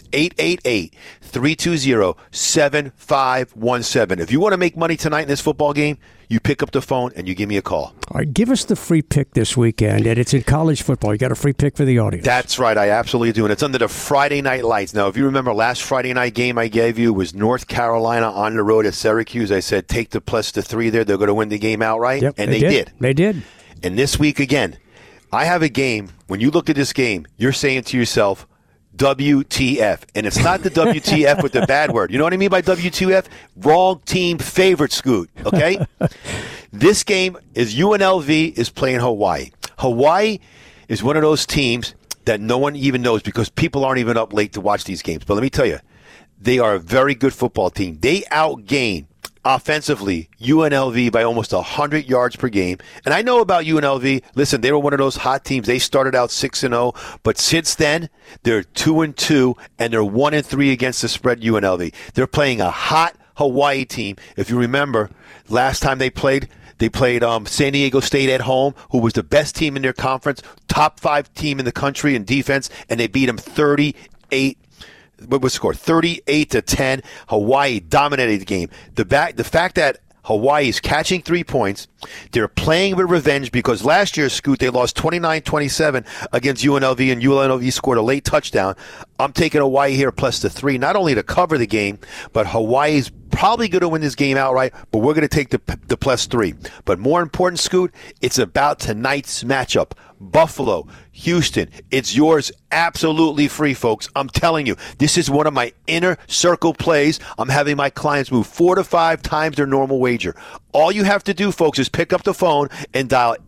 888-320-7517. If you want to make money tonight in this football game, you pick up the phone and you give me a call. All right, give us the free pick this weekend, and it's in college football. You got a free pick for the audience. That's right, I absolutely do, and it's under the Friday Night Lights. Now, if you remember, last Friday night game I gave you was North Carolina on the road at Syracuse. I said take the plus the 3 there. They're going to win the game outright, yep, and they did. They did. And this week again, I have a game. When you look at this game, you're saying to yourself, WTF. And it's not the WTF with the bad word. You know what I mean by WTF? Wrong team favorite, Scoot. Okay? This game is UNLV is playing Hawaii. Hawaii is one of those teams that no one even knows because people aren't even up late to watch these games. But let me tell you, they are a very good football team. They outgain offensively UNLV by almost 100 yards per game. And I know about UNLV. Listen, they were one of those hot teams. They started out 6-0, but since then they're 2-2 and they're 1-3 against the spread. UNLV. They're playing a hot Hawaii team. If you remember, last time they played San Diego State at home, who was the best team in their conference, top 5 team in the country in defense, and they beat them 38. What was the score? 38-10. Hawaii dominated the game. The fact that Hawaii is catching 3 points, they're playing with revenge because last year, Scoot, they lost 29-27 against UNLV, and UNLV scored a late touchdown. I'm taking Hawaii here plus the 3, not only to cover the game, but Hawaii's probably going to win this game outright, but we're going to take the plus 3. But more important, Scoot, it's about tonight's matchup. Buffalo, Houston, it's yours absolutely free, folks. I'm telling you, this is one of my inner circle plays. I'm having my clients move 4 to 5 times their normal wager. All you have to do, folks, is pick up the phone and dial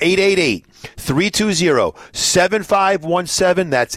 888-320-7517. That's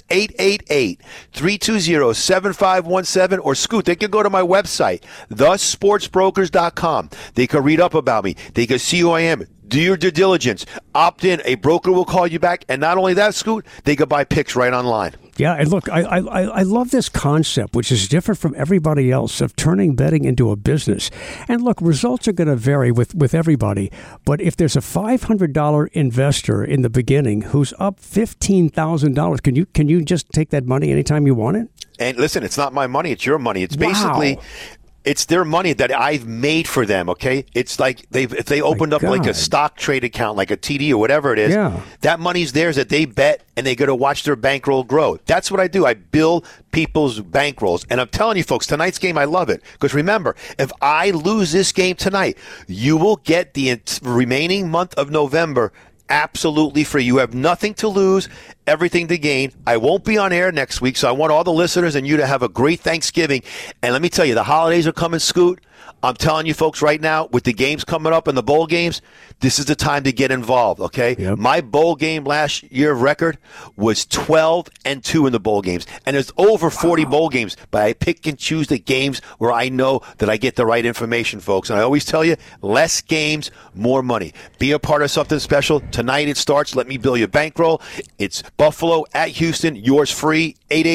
888-320-7517. Or Scoot, they can go to my website, thesportsbrokers.com. They can read up about me. They can see who I am. Do your due diligence. Opt in. A broker will call you back. And not only that, Scoot, they can buy picks right online. Yeah, and look, I love this concept, which is different from everybody else, of turning betting into a business. And look, results are going to vary with everybody. But if there's a $500 investor in the beginning who's up $15,000, can you just take that money anytime you want it? And listen, it's not my money. It's your money. It's basically... It's their money that I've made for them, okay? It's like if they opened up like a stock trade account, like a TD or whatever it is, that money's theirs that they bet and they go to watch their bankroll grow. That's what I do. I build people's bankrolls. And I'm telling you, folks, tonight's game, I love it. Because remember, if I lose this game tonight, you will get the remaining month of November absolutely free. You have nothing to lose, everything to gain. I won't be on air next week, so I want all the listeners and you to have a great Thanksgiving. And let me tell you, the holidays are coming, Scoot. I'm telling you folks right now, with the games coming up and the bowl games, this is the time to get involved, okay? Yep. My bowl game last year record was 12-2 in the bowl games. And there's over 40 bowl games, but I pick and choose the games where I know that I get the right information, folks. And I always tell you, less games, more money. Be a part of something special. Tonight it starts. Let me build your bankroll. It's Buffalo at Houston. Yours free,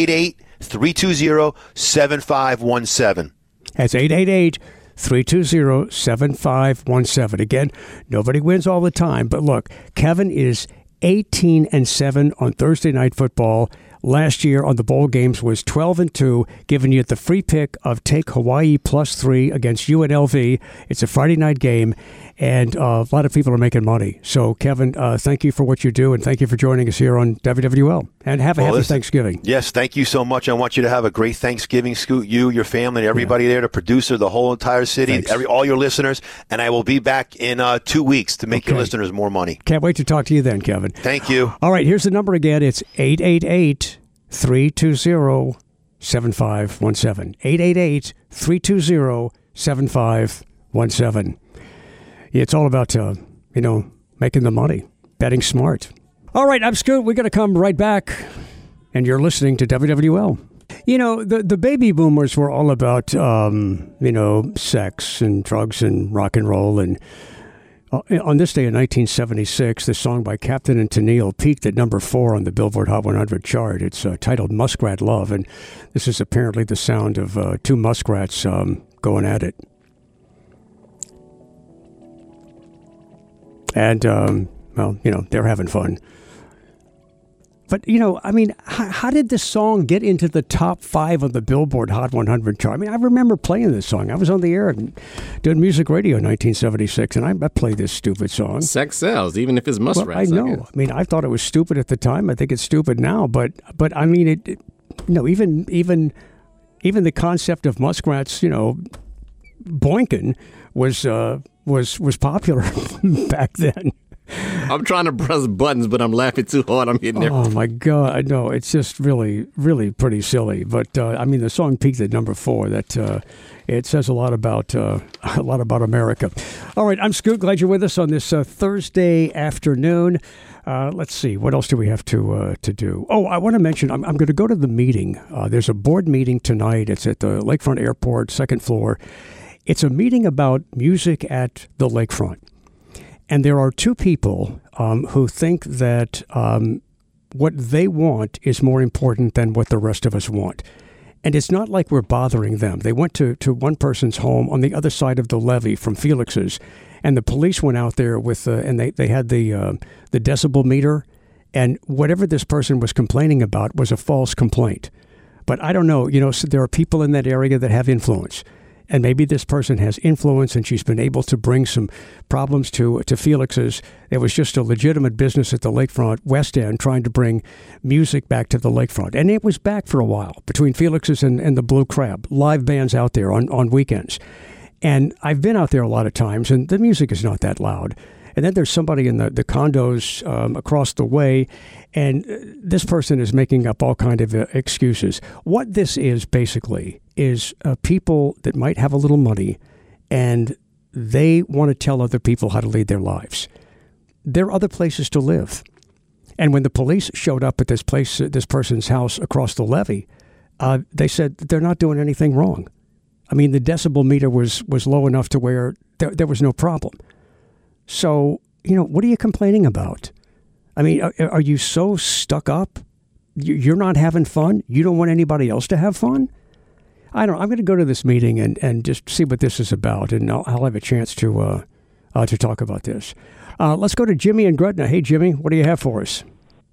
888-320-7517. That's 888-320-7517. Again, nobody wins all the time, but look, Kevin is 18-7 on Thursday Night Football. Last year on the bowl games was 12-2, giving you the free pick of take Hawaii +3 against UNLV. It's a Friday night game, and a lot of people are making money. So, Kevin, thank you for what you do, and thank you for joining us here on WWL. And have a happy Thanksgiving. Yes, thank you so much. I want you to have a great Thanksgiving, Scoot, you, your family, and everybody there, the producer, the whole entire city, all your listeners. And I will be back in 2 weeks to make your listeners more money. Can't wait to talk to you then, Kevin. Thank you. All right, here's the number again. It's 888-320-7517. 888-320-7517. It's all about, making the money, betting smart. All right, I'm Scoot. We're going to come right back, and you're listening to WWL. You know, the baby boomers were all about, sex and drugs and rock and roll. And on this day in 1976, the song by Captain and Tennille peaked at number 4 on the Billboard Hot 100 chart. It's titled Muskrat Love, and this is apparently the sound of two muskrats going at it. And, they're having fun. But, how did this song get into the top 5 of the Billboard Hot 100 chart? I mean, I remember playing this song. I was on the air doing music radio in 1976, and I played this stupid song. Sex sells, even if it's muskrats. Well, I know. I mean, I thought it was stupid at the time. I think it's stupid now. But I mean, even the concept of muskrats, boinking was popular back then. I'm trying to press buttons, but I'm laughing too hard. I'm hitting there. Oh my God! No, it's just really, really pretty silly. But the song peaked at number 4. That it says a lot about America. All right, I'm Scoot. Glad you're with us on this Thursday afternoon. Let's see, what else do we have to do? Oh, I want to mention I'm going to go to the meeting. There's a board meeting tonight. It's at the Lakefront Airport, 2nd floor. It's a meeting about music at the lakefront. And there are two people who think that what they want is more important than what the rest of us want. And it's not like we're bothering them. They went to one person's home on the other side of the levee from Felix's, and the police went out there with and they had the decibel meter, and whatever this person was complaining about was a false complaint. But I don't know. So there are people in that area that have influence. And maybe this person has influence and she's been able to bring some problems to Felix's. It was just a legitimate business at the Lakefront West End trying to bring music back to the Lakefront. And it was back for a while between Felix's and the Blue Crab. Live bands out there on weekends. And I've been out there a lot of times, and the music is not that loud. And then there's somebody in the condos across the way, and this person is making up all kind of excuses. What this is basically is people that might have a little money, and they want to tell other people how to lead their lives. There are other places to live. And when the police showed up at this person's house across the levee, they said they're not doing anything wrong. I mean, the decibel meter was low enough to where there was no problem. So, what are you complaining about? I mean, are you so stuck up? You're not having fun? You don't want anybody else to have fun? I don't know. I'm going to go to this meeting and just see what this is about, and I'll have a chance to talk about this. Let's go to Jimmy in Gretna. Hey, Jimmy, what do you have for us?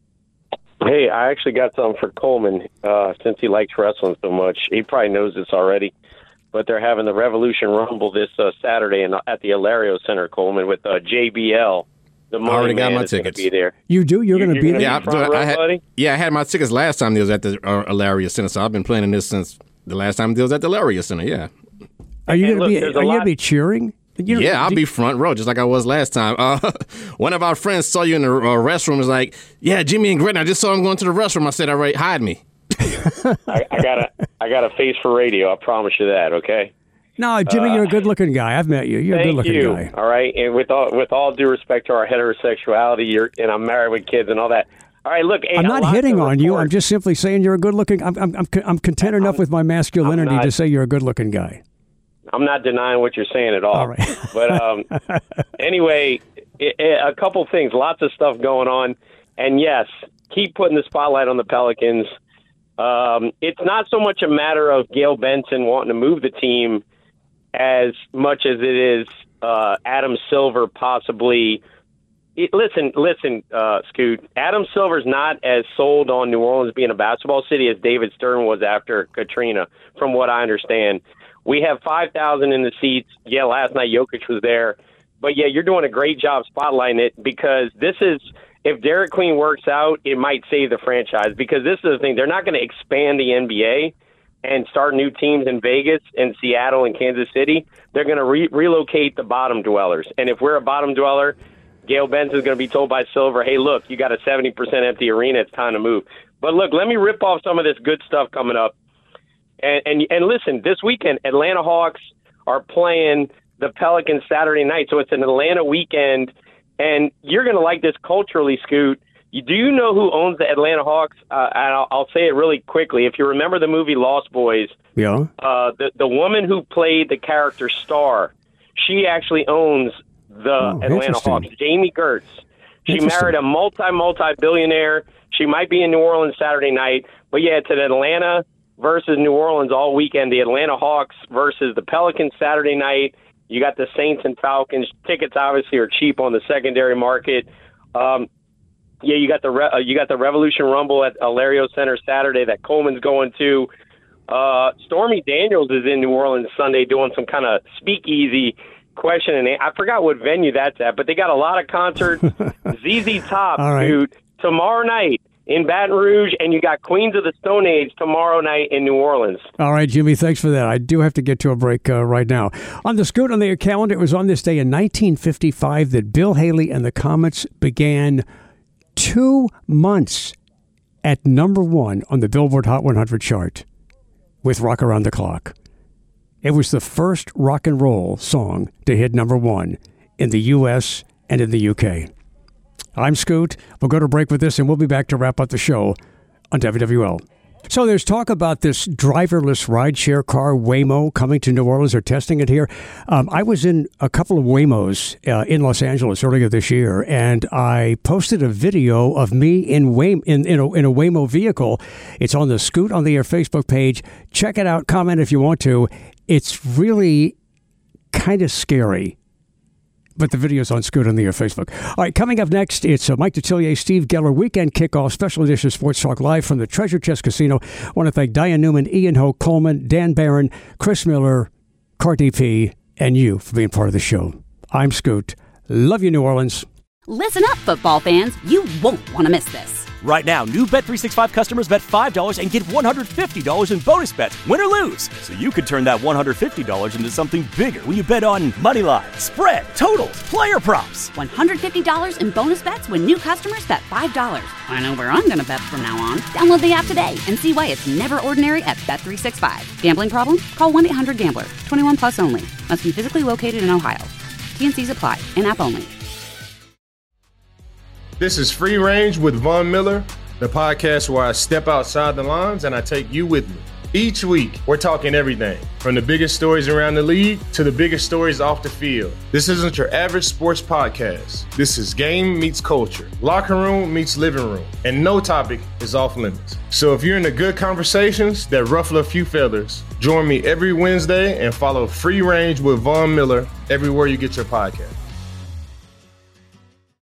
Hey, I actually got something for Coleman since he likes wrestling so much. He probably knows this already. but they're having the Revolution Rumble this Saturday at the Hilario Center, Coleman, with JBL. The I already got my tickets. Tickets. Be there. You do? You're going to be there? I had my tickets last time they was at the Hilario Center, so I've been planning this since the last time they was at the Hilario Center, yeah. Are you going to be cheering? I'll be front row, just like I was last time. One of our friends saw you in the restroom, was like, yeah, Jimmy and Gretna, I just saw him going to the restroom. I said, all right, hide me. I got a face for radio, I promise you that, okay? No, Jimmy, you're a good-looking guy. I've met you. You're a good-looking guy. All right, and with all due respect to our heterosexuality, and I'm married with kids and all that. All right, look. I'm not hitting on you. I'm just simply saying you're a good-looking. I'm content enough with my masculinity to say you're a good-looking guy. I'm not denying what you're saying at all. All right. But anyway, a couple things. Lots of stuff going on, and yes, keep putting the spotlight on the Pelicans. It's not so much a matter of Gail Benson wanting to move the team as much as it is Adam Silver possibly. Listen, Scoot. Adam Silver's not as sold on New Orleans being a basketball city as David Stern was after Katrina, from what I understand. We have 5,000 in the seats. Yeah, last night Jokic was there. But, yeah, you're doing a great job spotlighting it, because this is – if Derek Queen works out, it might save the franchise, because this is the thing. They're not going to expand the NBA and start new teams in Vegas and Seattle and Kansas City. They're going to relocate the bottom dwellers. And if we're a bottom dweller, Gail Benson is going to be told by Silver, hey, look, you got a 70% empty arena. It's time to move. But, look, let me rip off some of this good stuff coming up. And listen, this weekend, Atlanta Hawks are playing the Pelicans Saturday night. So it's an Atlanta weekend. And you're going to like this culturally, Scoot. Do you know who owns the Atlanta Hawks? And I'll say it really quickly. If you remember the movie Lost Boys, yeah, the woman who played the character Star, she actually owns the Atlanta Hawks, Jamie Gertz. She married a multi-billionaire. She might be in New Orleans Saturday night. But, yeah, it's an Atlanta versus New Orleans all weekend. The Atlanta Hawks versus the Pelicans Saturday night. You got the Saints and Falcons. Tickets obviously are cheap on the secondary market. Yeah, you got the Revolution Rumble at Hilario Center Saturday that Coleman's going to. Stormy Daniels is in New Orleans Sunday doing some kind of speakeasy question and I forgot what venue that's at, but they got a lot of concerts. ZZ Top, dude, tomorrow night in Baton Rouge, and you got Queens of the Stone Age tomorrow night in New Orleans. All right, Jimmy, thanks for that. I do have to get to a break right now. On the Scoot on the calendar, it was on this day in 1955 that Bill Haley and the Comets began 2 months at number 1 on the Billboard Hot 100 chart with Rock Around the Clock. It was the first rock and roll song to hit number 1 in the U.S. and in the U.K. I'm Scoot. We'll go to break with this, and we'll be back to wrap up the show on WWL. So there's talk about this driverless rideshare car, Waymo, coming to New Orleans. They're testing it here. I was in a couple of Waymos in Los Angeles earlier this year, and I posted a video of me in a Waymo vehicle. It's on the Scoot on the Air Facebook page. Check it out. Comment if you want to. It's really kind of scary. But the video's on Scoot on the Air Facebook. All right, coming up next, it's Mike Detillier, Steve Geller, Weekend Kickoff, Special Edition Sports Talk Live from the Treasure Chest Casino. I want to thank Diane Newman, Ian Hoke, Coleman, Dan Barron, Chris Miller, Cardi P, and you for being part of the show. I'm Scoot. Love you, New Orleans. Listen up, football fans. You won't want to miss this. Right now, new Bet365 customers bet $5 and get $150 in bonus bets, win or lose. So you could turn that $150 into something bigger when you bet on money line, spread, totals, player props. $150 in bonus bets when new customers bet $5. I know where I'm going to bet from now on. Download the app today and see why it's never ordinary at Bet365. Gambling problem? Call 1-800-GAMBLER. 21 plus only. Must be physically located in Ohio. T&Cs apply. In-app only. This is Free Range with Von Miller, the podcast where I step outside the lines and I take you with me. Each week, we're talking everything from the biggest stories around the league to the biggest stories off the field. This isn't your average sports podcast. This is game meets culture, locker room meets living room, and no topic is off limits. So if you're into good conversations that ruffle a few feathers, join me every Wednesday and follow Free Range with Von Miller everywhere you get your podcast.